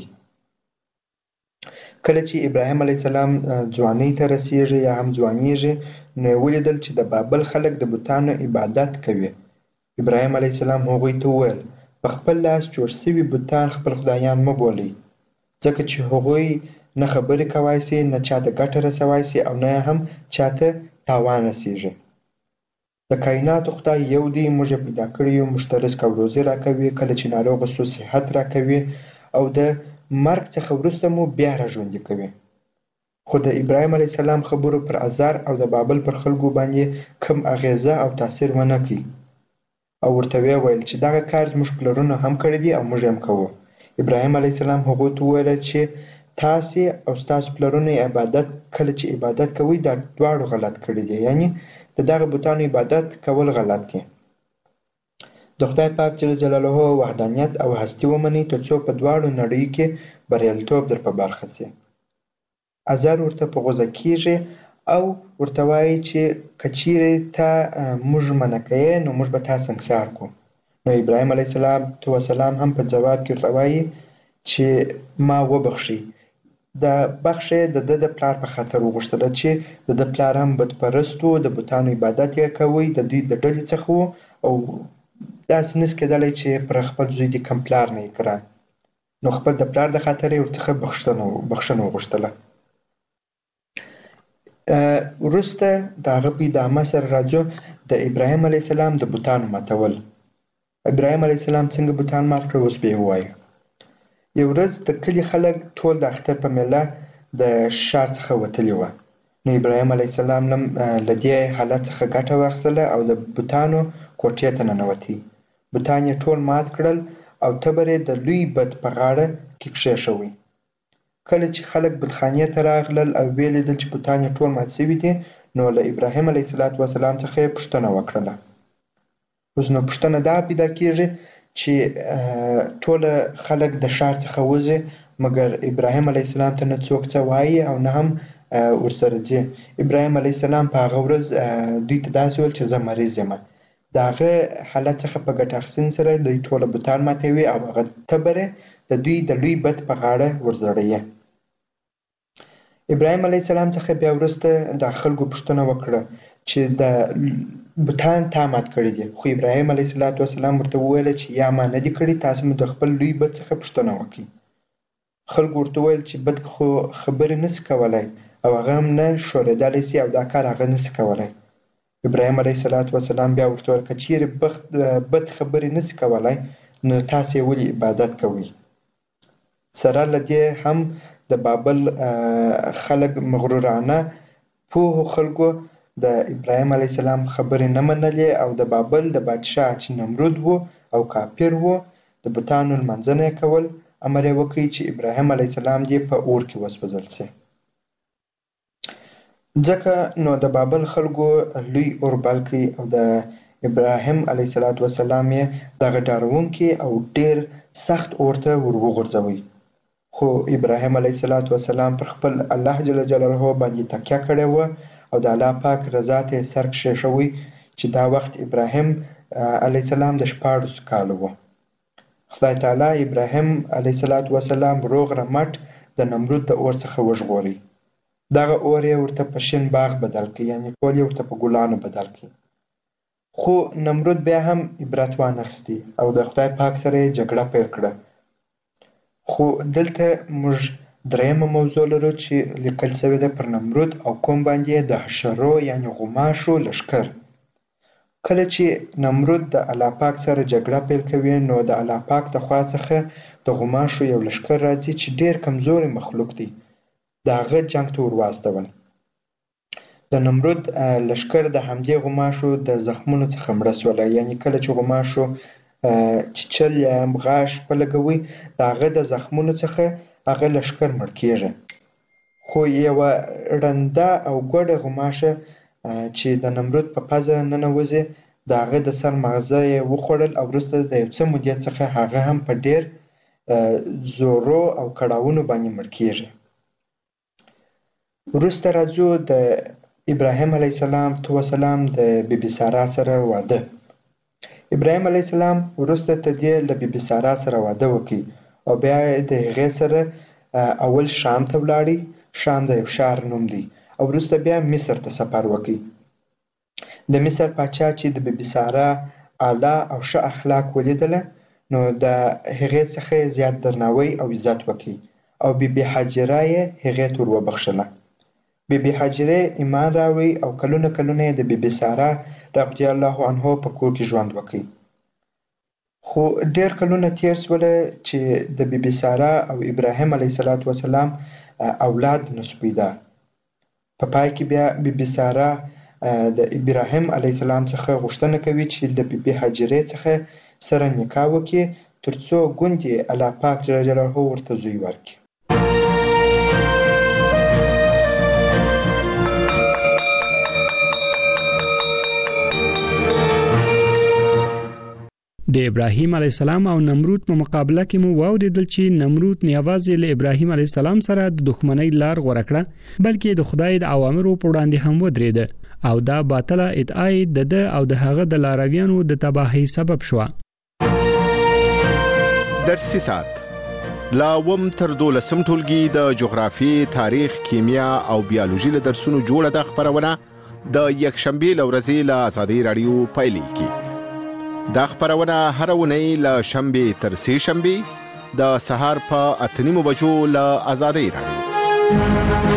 [SPEAKER 22] کله چې ابراهیم علیه السلام ځوانۍ ته رسیږي یا هم ځوانیږي نو یې ولیدل چې د بابل خلک د بوتانو عبادت کوي. ابراهیم علیه السلام هغوی ته وویل په خپل لاس جوړ شوي بوتان خپل خدایان مه بولئ، ځکه چې هغوی نه خبرې کوای سي، نه چاته ګټه رسوای سي او نه هم چاته تاوان رسیږي. د کایناتو خدای یو دی، موږ یې پیدا کړی یو، موږ ته رزق او روزي راکوي، کله چې ناروغه سو صحت راکوي او د مرګ څخه وروسته مو بیا راژوندي کوي. خو د ابراهیم علیه السلام خبرو پر آزار او د بابل پر خلکو باندې کم اغیزه او تاثیر ونه کړي او ورته ویې ویل چې دغه کار زموږ پلرونو هم کړی دی او موږ هم کوو. ابراهیم علیه السلام هغوی ته وویل چې تاسې او ستاسو پلرونو عبادت کله چې عبادت کوئ دا دواړو غلط کړي دي، یعنی د دغه بوتانو عبادت کول غلط دي. د خدای پاک جل جلاله وحدانیت او هستی ومنئ ترڅو په دواړو نړیو کې بریالیتوب در په برخه سي. آزار ورته په غوسه کیږي او ورته وایي چې که چیرې تا موږ منع کوې نو موږ به تا سنګسار کړو. نو ابراهیم علیه السلام هم په ځواب کې ورته وایي چې ما وبخښئ. د بخښې د ده د پلار په خاطر وغوښتله چې د ده پلار هم بتپرست و، د بوتانو عبادت یې کوی، د دوی د ډلې څخه و او داسې نس کېدلی چې پر خپل زوی دې کم پلار نه یې کړه. نو خپل د پلار د خاطر یې ورڅخه بخښنه وغوښتله. وروسته د هغه په ادامه سره راځو د ابراهیم علیه السلام د بوتانو ماتول. ابراهیم علیه السلام څنګه بوتان مات کړل اوس به یې ووایو. یو ورځ د کلي خلک ټول د اختر په میله د ښار څخه وتلي وه. نو ابراهیم علیه السلام له دې حالت څخه ګټه واخیستله او د بوتانو کوټې ته ننوتی. بوتان یې ټول مات کړل او تبر یې د لوی بت په غاړه کې کښېښوی. کله چې خلک بتخانې ته راغلل او ویې لیدل چې بوتان یې ټول مات شوي دي نو له ابراهیم علیه السلام څخه یې پوښتنه وکړله. اوس نو پوښتنه دا پیدا کېږي چې ټوله خلک د ښار څخه وځي مګر ابراهیم علیه السلام ته نه څوک څه وایي او نه هم ورسره ځي. ابراهیم علیه السلام په هغه ورځ دوی ته داسې ویل چې زه مریض یم. د هغه حالت څخه په ګټه اخیستنې سره دوی ټوله بوتان ماتوي او هغه تبر د دوی د لوی بت په غاړه ورزړوي. ابراهیم علیه السلام څخه بیا وروسته د خلکو پوښتنه وکړه چې د بوتان تا مات کړي دي. خو ابراهیم علیه السلام ورته وویل چې یا ما نه دي کړي، تاسو مو د خپل لوی بت څخه پوښتنه وکړئ. خلکو ورته وویل چې بت خو خبرې نسي کولی او هغه هم نه ښورېدلی سي او دا کار هغه نسي کولی. ابراهیم علیه السلام بیا ورته وویل که چیرې بت خبرې نسي کولی نو تاسو یې ولې عبادت کوئ؟ سره له دې هم د بابل خلک مغرورانه پوهو خلکو د ابراهیم علیه السلام خبرې نه منلې او د بابل د بادشاه چې نمرود و او کافر و د بوتانو لمانځنه یې کول. امر یې وکړ چې ابراهیم علیه السلام دې په اور کې وسوځل شي. ځکه نو د بابل خلکو لوی اور بل کړي او د ابراهیم علیه السلام یې دغه ډاروونکي او ډېر سخت اور ته ور وغورځوي. خو ابراهیم علیه السلام پر خپل الله جل جلاله باندې تکیه کړې وه او د الله پاک رضا ته یې سر کښېښوی چې دا وخت ابراهیم علیه السلام د شپاړسو کالو و. خدای تعالی ابراهیم علیه السلام روغ رمټ د نمرود د اور څخه وژغوري. دغه اور یې ورته په شین باغ بدل کړي، یعنې ټول یې ورته په ګلانو بدل کړي. خو نمرود بیا هم عبرت وانخیستي او د خدای پاک سره یې جګړه پیل کړه. خو دلته موږ درېیمه موضوع لرو چې لیکل شوې ده پر نمرود او قوم باندې د حشرو یعنې غوماشو لښکر. کله چې نمرود د الله پاک سره جګړه پیل کوي نو د الله پاک د خوا څخه د غوماشو یو لښکر راځي چې ډېر کمزوري مخلوق دی. د هغه جنګ ته ور واستول. د نمرود لښکر د همدې غوماشو د زخمونو څخه مړه شوله، یعنې کله چې غوماشو چیچل یا غاښ په لګوي د هغه د زخمونو څخه هغه لښکر مړ کېږي. خو یوه ړنده او ګوډه غوماشه چې د نمرود په پزه ننوځي د هغه د سر مغزه یې وخوړل او وروسته د یو څه مودې څخه هغه هم په ډېر زورو او کړاوونو باندې مړ کېږي. وروسته راځو د ابراهیم علیه السلام د بي بي سارا سره واده. ابراهیم علیه السلام وروسته تر دې له بیبي سارا سره واده وکړ او بیا یې د هغې سره اول شام ته ولاړی. شام د یو ښار نوم دی او وروسته بیا مصر ته سفر وکړ. د مصر پاچا چې د بیبي سارا اعلی او ښه اخلاق ولیدله نو د هغې څخه زیات درناوی او عزت وکړ او بیبي حاجره یې هغې ته ور وبخښله. بیبي حاجره ایمان راوړی او کلونه کلونه یې د بیبي سارا رضی الله عنها په کور کې ژوند وکړ. خو ډېر کلونه تیر شوله چې د بیبي سارا او ابراهیم علیه السلام اولاد نشو پیدا. په پای کې بیا بیبي سارا د ابراهیم علیه السلام څخه غوښتنه کوي چې د بیبي حاجرې څخه سره نکاح وکړي ترڅو ګوندې الله پاک جل جلاله ورته زوی ورکړي.
[SPEAKER 21] د ابراهیم علی السلام او نمرود په مقابله کې مو واوریدل چې نمرود نه یوازې له ابراهیم علی السلام سره د دښمنۍ لار غوره کړه بلکې د خدای د اوامرو په وړاندې هم ودرېد او دا باطله ادعا د ده او د هغه د لارویانو د تباهۍ سبب شوه.
[SPEAKER 3] درسي سات لا وم تر دولسم ټولګي د جغرافي، تاریخ، کیمیا او بیولوژي له درسونو جوړه د خبرونه د یکشنبې له ورځې له آزادۍ راډیو پیلېږي. دا خبرونه هر اونۍ له شنبې تر سې شنبې د سهار په اته نیمو بجو له آزادۍ راډیو.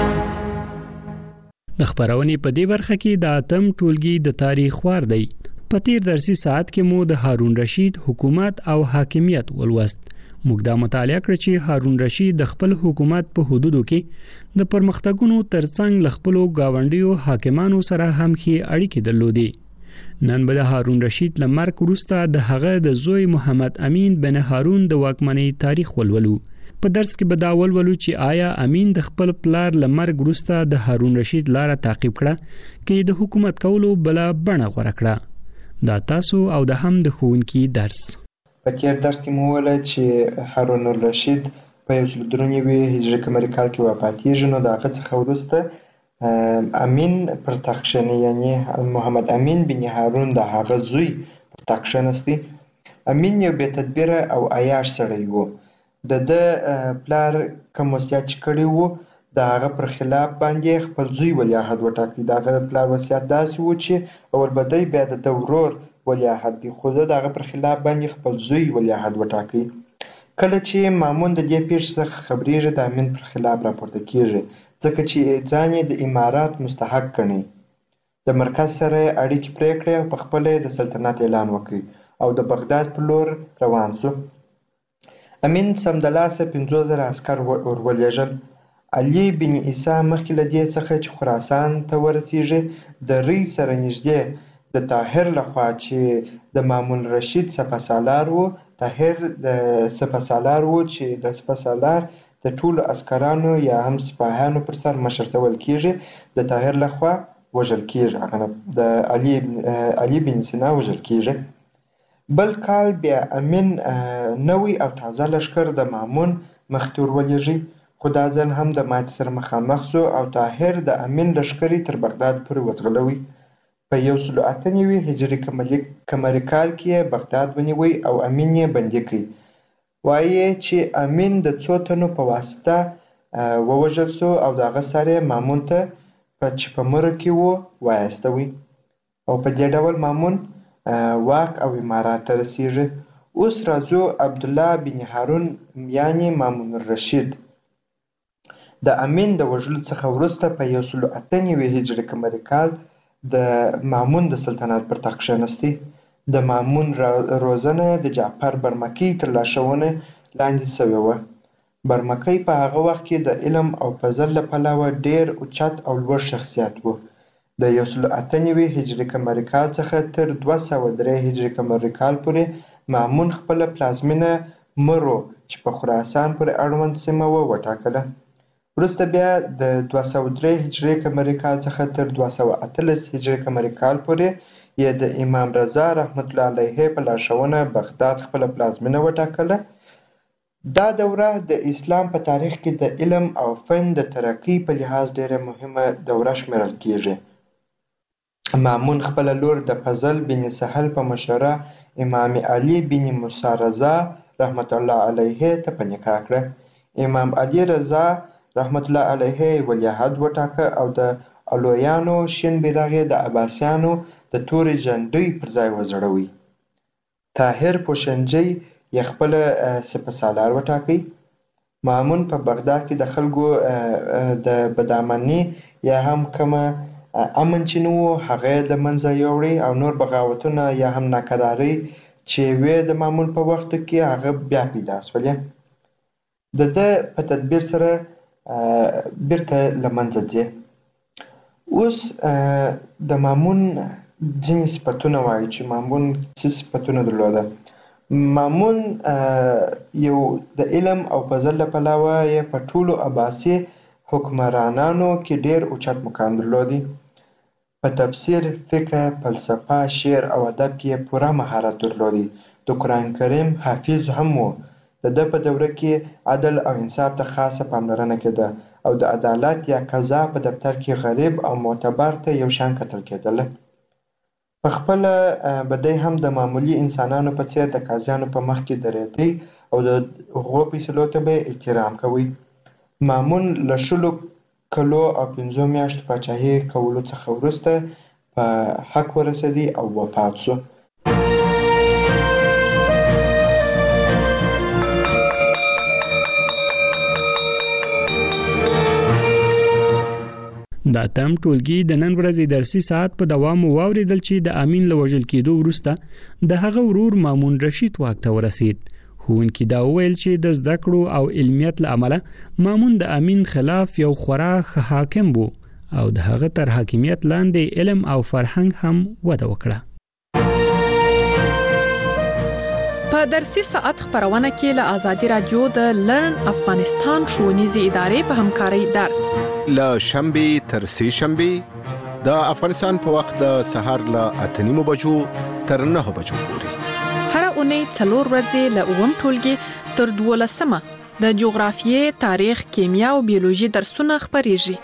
[SPEAKER 21] د خبرونې په دې برخه کې د اتم ټولګي د تاریخ وار دی. په تیر درسي ساعت کې مو د هارون رشید حکومت او حاکمیت ولوست. موږ دا مطالعه کړ چې هارون رشید د خپل حکومت په حدودو کې د پرمختګونو ترڅنګ له خپلو گاونډیو حاکمانو سره هم ښې اړیکې درلودې. نن به د هارون رشید له مرګ وروسته د هغه د زوی محمد امین بن هارون د واکمنۍ تاریخ ولولو. په درس کې به دا ولولو چې آیا امین د خپل پلار له مرګ وروسته د هارون رشید لاره تعقیب کړه کې د حکومت کولو بل بڼه غوره کړه. دا تاسو او د هم د ښوونکي درس.
[SPEAKER 22] په تیر درس کې مو وویل چې هارون الرشید په یو سل درې نوي هجري قمري کال کې وفاتېږي نو د هغه څخه وروسته امین پر تخت کښېني یعنې محمد امین بن هارون د هغه زوی پر تخت کښېنستی. امین یو بې تدبیره او عیاش سړی و. د ده پلار کوم وصیت چې کړی و د هغه پر خلاف باندې خپل زوی ولیعهد وټاکي. د هغه پلار وصیت داسې و چې اول به دی بیا د ده ورور ولیعهد دی خو ده د هغه پر خلاف باندې خپل زوی ولیعهد وټاکي. کله چې مامون د دې پیښې څخه خبریږي د امین پر خلاف راپورته کیږي ځکه چې ځان یې د امارات مستحق ګڼي. د مرکز سره اړیکې پرې کړې او په خپله د سلطنت اعلان وکړي او د بغداد په لور روان سو. امین سمدلاسه پنځوس زره عسکر ورولېږل. علي بن عیسی مخکې له دې څخه چې خراسان ته ورسېږي د ری سره نږدې د طاهر لخوا چې د مامون رشید سپهسالار و. طاهر د سپهسالار و چې د سپهسالار د ټولو عسکرانو یا هم سپاهیانو پر سر مشر ته ویل کېږي د طاهر لخوا وژل کېږي. هغه د علي علي بن سینا وژل کېږي. بل کال بیا امین نوی او تازه لښکر د مامون مخې ته ورولېږي خو دا ځل هم د ماتې سره مخامخ سو او طاهر د امین لښکرې تر بغداد پورې وځغلوي. په یو سل اته نوي هجري قمري کال کې یې بغداد ونیوی او امین یې بندي کړي. وایي چې امین د څو تنو په واسطه ووژل سو او د هغه سر یې مامون ته په چې په مره کې و وایستوي او په دې ډول مامون واک او امارات ته رسېږي. اوس راځو عبدالله بن هارون یعنې مامون الرشید د امین د وژلو څخه وروسته په یو سل اته نوي هجري قمري کال د مامون د سلطنت پر تخت کښېنستی. د مامون روزنه د جعفر برمکی تر لارښوونې لاندې سوې وه. برمکی په هغه وخت کې د علم او فضل له پلوه ډېر اوچت او لوړ شخصیت و. د یو سل اته نوي هجري قمري کال څخه تر دوه سوه درې هجري قمري کال پورې مامون خپله پلازمینه مرو چې په خراسان پورې اړوند سیمه وه وټاکله. وروسته بیا د دوه سوه درې هجري قمري کال څخه تر دوه سوه اتلس هجري قمري کال پورې یې د امام رضا رحمت الله علیه په لارښوونه بغداد خپله پلازمینه وټاکله. دا دوره د اسلام په تاریخ کې د علم او فن د ترقۍ په لحاظ ډېره مهمه دوره شمیرل کیږي. مامون خپل لور د فضل بن سهل په مشوره امام علي بن موسی رضا رحمت الله علیه ته په نکاح کړه. امام علي رضا رحمت الله علیه ولیعهد وټاکه او د علویانو شین بیرغ یې د عباسیانو د تورې جنډۍ پر ځای وځړوي. طاهر پوشنجي یې خپل سپهسالار وټاکئ. مامون په بغداد کې د خلکو د بدامني یا هم کومه امن چې نه و هغه یې د منځه یوړی او نور بغاوتونه یا هم ناکرارۍ چې وې د مامون په وخت کې هغه بیا پیدا شولې. د ده په تدبیر سره بیرته له منځه ځي. اوس د مامون ځینې صفتونه وایي چې مامون څه صفتونه درلوده. مامون یو د علم او فضل له پلوه یې په ټولو عباسي حکمرانانو کې ډېر اوچت مقام درلودی. په تفسیر، فقه، فلسفه، شعر او ادب کې یې پوره مهارت درلودی. د قرآن کریم حافظ هم و. د ده په دوره کې عدل او انصاف ته خاصه پاملرنه کېده او د عدالت یا قضا په دفتر کې غریب او معتبر ته یو شان کتل کېدله. په خپله به دی هم د معمولي انسانانو په څېر د قاضیانو په مخ کې درېدی او د هغو فیصلو ته به یې احترام کوي. مامون له شلو کلو او پنځو میاشتو پاچاهي کولو څخه وروسته په حق ورسېدی او وفات شو.
[SPEAKER 21] د اتم ټولګي د نن ورځې درسي ساعت په دوام واوریدل چې د امین له وژل کېدو وروسته د هغه ورور مامون رشید واک ته ورسید. ښوونکي دا وویل چې د زده کړو او علمیت له امله مامون د امین خلاف یو خورا ښه حاکم و او د هغه تر حاکمیت لاندې علم او فرهنګ هم وده وکړه.
[SPEAKER 4] په درسي ساعت خبرونه کې له آزادي رادیو د لرن افغانستان ښوونیزې ادارې په همکارۍ درس
[SPEAKER 3] له شنبې تر سې شنبې د افغانستان په وخت د سهار له اته نیمو بجو تر نهه بجو پورې
[SPEAKER 4] هر اونۍ څلور ورځې له اووم ټولګي تر دولسمه د جغرافیې، تاریخ، کیمیا او بیولوژي درسونه خبرېږي.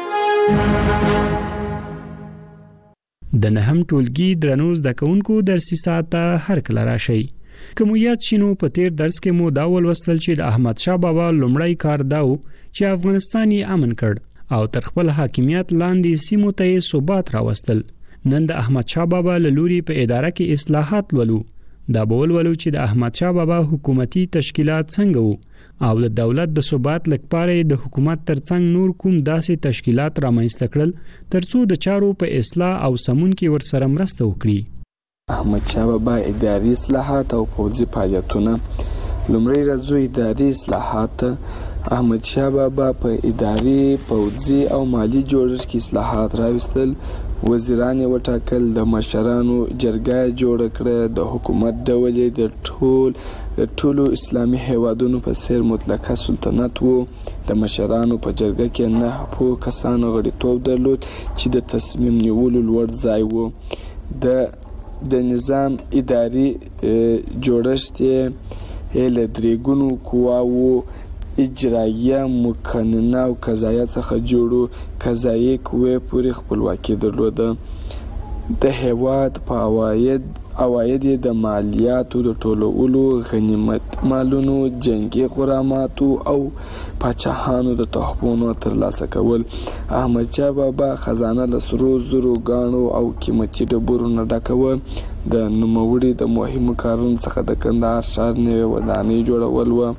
[SPEAKER 21] د نهم ټولګي درنو زده کوونکو درسي ساعت ته هر کله راشي. کوم یاد شینو په تیر درس کې مو دا ولوستل چې د احمد شاه بابا لومړی کار داو چې افغانستان یې امن کړ او تر خپل حاکمیت لاندې سیمو ته ثبات راوستل. نن د احمد شاه بابا لوري په اداره کې اصلاحات ولو. دا بول ولو چې د احمد شاه بابا حکومتي تشکیلات څنګه وو او د دولت د ثبات لپاره د حکومت ترڅنګ نور کوم داسې تشکیلات رامنځته کړل ترڅو د چارو په اصلاح او سمون کې ورسره مرسته وکړي.
[SPEAKER 5] احمد شاه بابا اداري اصلاحات او پوځي فعالیتونه. لومړی راځو اداري اصلاحات. احمد شاه بابا په اداري، پوځي او مالی جوړښت کې اصلاحات راوستل. وزیران یې وټاکل، د مشرانو جرګه جوړه کړه، د حکومت ډول یې د ټول د ټولو اسلامي هیوادونو په څیر مطلقه سلطنت وو. د مشرانو په جرګه کې نه په کسانو غړیتوب درلود چې د تصمیم نیولو لوړ ځای وو. د د نظام اداري جوړښت یې له درې ګونو قواوو اجرایه، مقننه او قضایه څخه جوړو. قضایي قوې پورې خپلواکي درلوده. د هیواد په عواید عواید یې د مالیاتو د ټولولو، غنیمت مالونو، جنگي غراماتو او پاچاهانو د تحفونو ترلاسه کول. احمد شاه بابا خزانه له سرو زرو، ګاڼو او قیمتي ډبرو نه ډکه وه. د نوموړي د مهمو کارونو څخه د کندهار ښار نوې ودانۍ جوړول وه.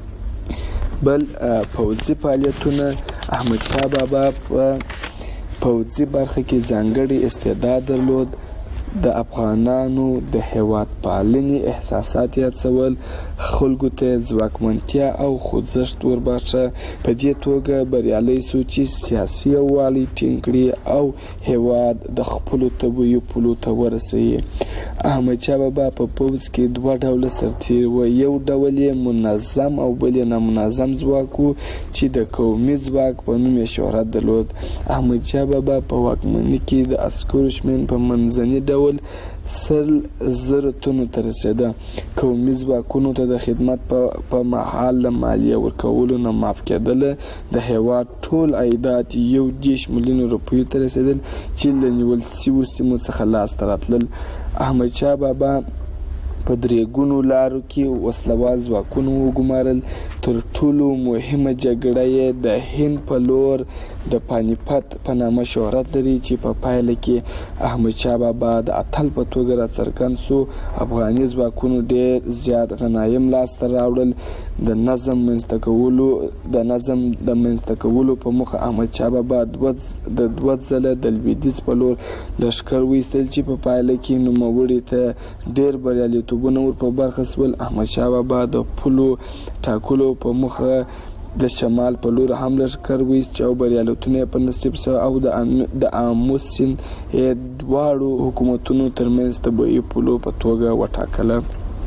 [SPEAKER 5] بل پوځي فعالیتونه. احمد شاه بابا په پوځي برخه کې ځانګړی استعداد درلود. د افغانانو د هیواد پالنې احساسات یې هڅول، خلکو ته ځواکمنتیا او خوځښت ورباښه. په دې توګه بریالی سو چې سیاسي یووالی ټینګ کړي او هیواد د خپلو طبیعي پولو ته ورسوي. احمد شاه بابا په پوځ کې دوه ډوله سرتیر و. یو ډول یې منظم او بل یې نامنظم ځواک و چې د قومي ځواک په نوم یې شهرت درلود. احمد شاه بابا په واکمنۍ کې د عسکرو شمېر په منځني ډول سل زره تنو ته رسیده. قومي ځواکونو ته د خدمت په مهال له مالیې ورکولو نه معاف کېدله. د هیواد ټول عایدات یو دېرش میلیونه روپیو ته رسیدل چې له نیول شویو سیمو څخه لاسته راتلل. احمدشاه بابا په درېګونو لارو کې وسلوال ځواکونو وګمارل. تر ټولو مهمه جګړه یې د هند په لور د پانیپت په نامه شهرت لري چې په پایله کې احمدشاه بابا د اتل په توګه راڅرګند سو. افغاني ځواکونو ډېر زیات غنایم لاسته راوړل. د نظم منځته کولو د نظم د منځته کولو په موخه احمدشاه بابا د دوه ځله د لویدیځ په لور لښکر وایستل چې په پایله کې نوموړي ته ډېر بریالیتوبونه ور په برخه سول. احمدشاه بابا د پولو ټاکلو په موخه د شمال په لور هم لښکر وایست او بریالیتونه په نصیب سو او د آمو سیند دواړو حکومتونو ترمنځ طبیعي پولو په توګه وټاکله.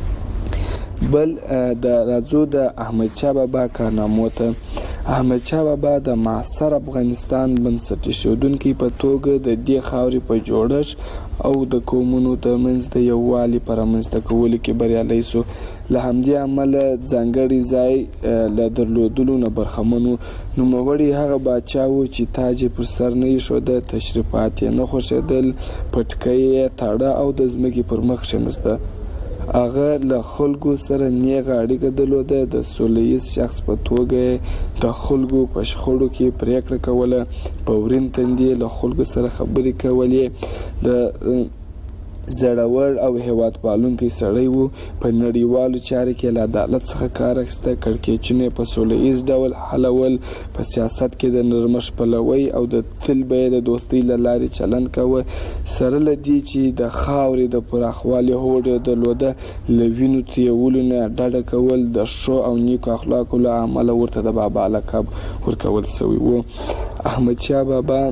[SPEAKER 5] بل د راځو د احمدشاه بابا کارنامو ته. احمدشاه بابا د معاصر افغانستان بنسټ ایښودونکي په توګه د دې خاورې په جوړښت او د قومونو ترمنځ د یووالي په رامنځته کولو کې بریالی سو. له همدې امله ځانګړی ځای له درلودلو نه برخمن و. نوموړی هغه پاچا و چې تاج یې پر سر نه ایښوده، تشریفات یې نه خوښېدل، پټکۍ یې تاړه او د ځمکې پر مخ کښېناسته. هغه له خلکو سره نیغه اړیکه درلوده. د سوله ییز شخص په توګه د خلکو په شخړو کې پریکړه کوله، په ورین تندي له خلکو سره خبرې کولې. د زړور او هیواد پالونکی سړی و. په نړیوالو چارو کې له عدالت څخه کار اخیسته، کړکېچونه په سوله ییز ډول حلول، په سیاست کې د نرمښت پلوی او د تل به د دوستۍ له لارې چلند کاوه. سره له دې چې د خاورې د پراخوالي هوډ یې درلوده، له وینو تویولو نه ډډه کول د ښو او نیکو اخلاقو له امله ورته د بابا لقب ورکول شوی و. احمدشاه بابا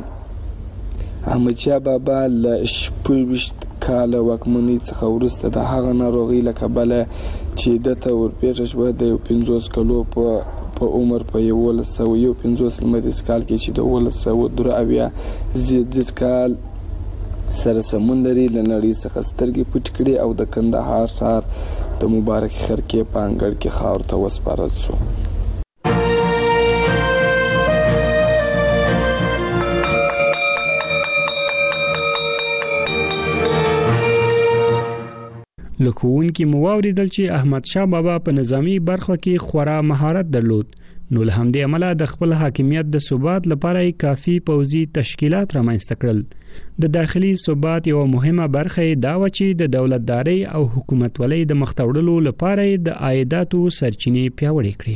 [SPEAKER 5] احمدشاه بابا له شپږویشت کاله واکمنۍ څخه وروسته د هغه ناروغۍ له کبله چې دته ورپېښه شوه د یو پنځوس کلو په عمر په یولس سوه یو پنځوس لمریز کال کې چې د اوولس سوه درې اویا زیږدیز کال سره سمون لري، له نړۍ څخه سترګې پټې کړې او د کندهار ښار د مبارک خرقې په انګړ کې خاورو ته وسپارل شو.
[SPEAKER 21] لکوونکي مو واوریدل چې احمد شاه بابا په نظامی برخه کې خورا مهارت درلود، نو له همدې عمله د خپل حاکمیت د ثبات لپاره کافي پوځي تشکیلات رامنځته کړل. د داخلي ثبات یو مهمه برخه دا و چې د دولتداري او حکومتولۍ د مختوړلو لپاره د عایداتو سرچینې پیاوړې کړې.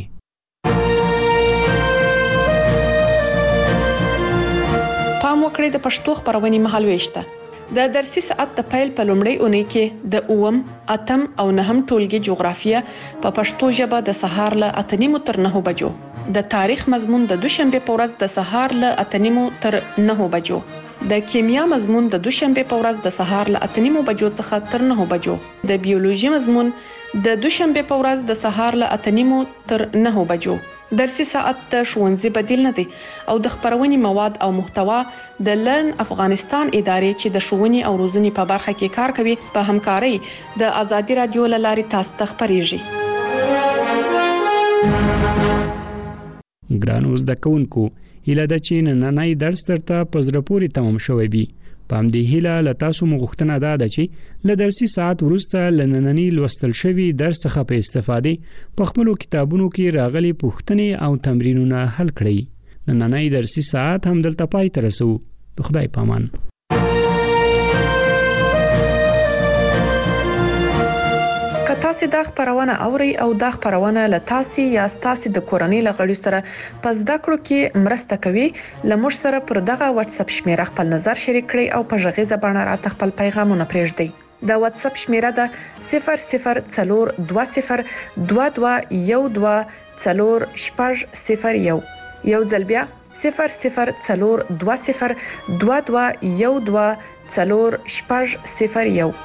[SPEAKER 4] پام وکړئ د پښتو خبرونې مهالويشته. د درسي ساعت د پیل په لومړۍ اونۍ کې د اوم، اتم او نهم ټولګي جغرافیه په پښتو ژبه د سهار له اته نیمو تر نهو بجو، د تاریخ مضمون د دوشنبه په ورځ د سهار له اته نیمو تر نهو بجو، د کیمیا مضمون د دوشنبه په ورځ د سهار له اته نیمو بجو څخه تر نهو بجو، د بیولوژي مضمون د دوشنبه په ورځ د سهار له اته نیمو تر نهو بجو. درسي ساعت د ښوونځي بدیل نه دی او د خبرونې مواد او محتوا د لرن افغانستان ادارې چې د ښوونې او روزنې په برخه کې کار کوي په همکارۍ د ازادي رادیو له لارې تاسو ته خبرېږي.
[SPEAKER 21] ګرانو زده کوونکو، هیله ده چې نننی درس ترته په زړه پورې تمام شوی وي. په همدې هیله له تاسو مو غوښتنه ده ده چې له درسي ساعت وروسته له نننی لوستل شوي درس څخه په استفادې په خپلو کتابونو کې راغلي پوښتنې او تمرینونه حل کړئ. نننی درسي ساعت هم دلته پای ته رسو. د خدای پامان.
[SPEAKER 4] که تاسو دا خبرونه اوري او دا خبرونه له تاسو یا تاسو د کورنۍ لغړی سره په زده کړو کې مرسته کوي، لمر سره پر دغه واتس اپ شمیره خپل نظر شریک کړئ او په ژغیزه باندې راته خپل پیغامونه پرېږدئ. د واتس اپ شمیره ده صفر صفر څلور دوه صفر دوه دوه یو دوه څلور شپږ صفر یو. یو ځل بیا صفر صفر څلور دوه صفر دوه دوه یو دوه څلور شپږ صفر یو.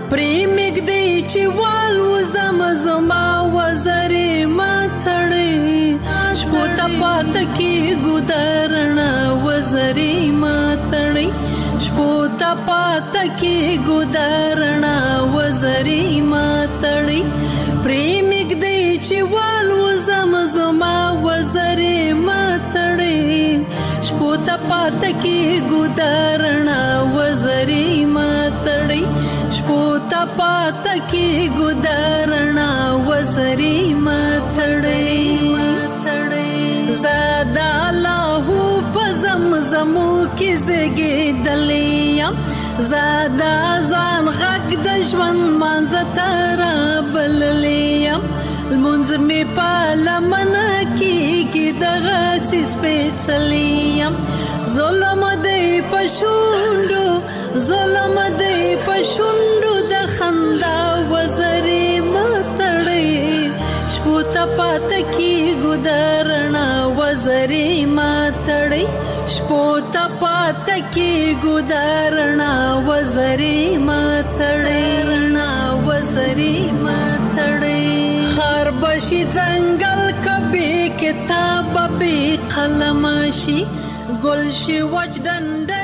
[SPEAKER 2] پریمګ دی چې وال وزم زما وزرې ما تړې شپو ته پات کې ګودرنا وزرې ما تړې شپو ته پات کې ګودرنا وزرې ما تړې پریمګ دی چې وال وزم زما وزرې ما تړې شپو ته پات کې ګودرنا وزرې ما تړې شپو ته پات کې ګودرنا وزرې ما تړې زادا الله په زمزمو کې زګېدلې زادا ځان غږ د ژوند مانځه تر بللې المنځ می په لمنه کې دغه سیس پیڅلې ظلم دی پښوندو ظلم دی پښوندو د خندا وزرې ماتړې شپو ته پات کې ګودرنا وزرې ماتړې شپو ته پات کې ګودرنا وزرې ماتړې رڼا وزرې ماتړې خار بشي ځنګل کبي کتاب به قلم شي ګل شي وجدند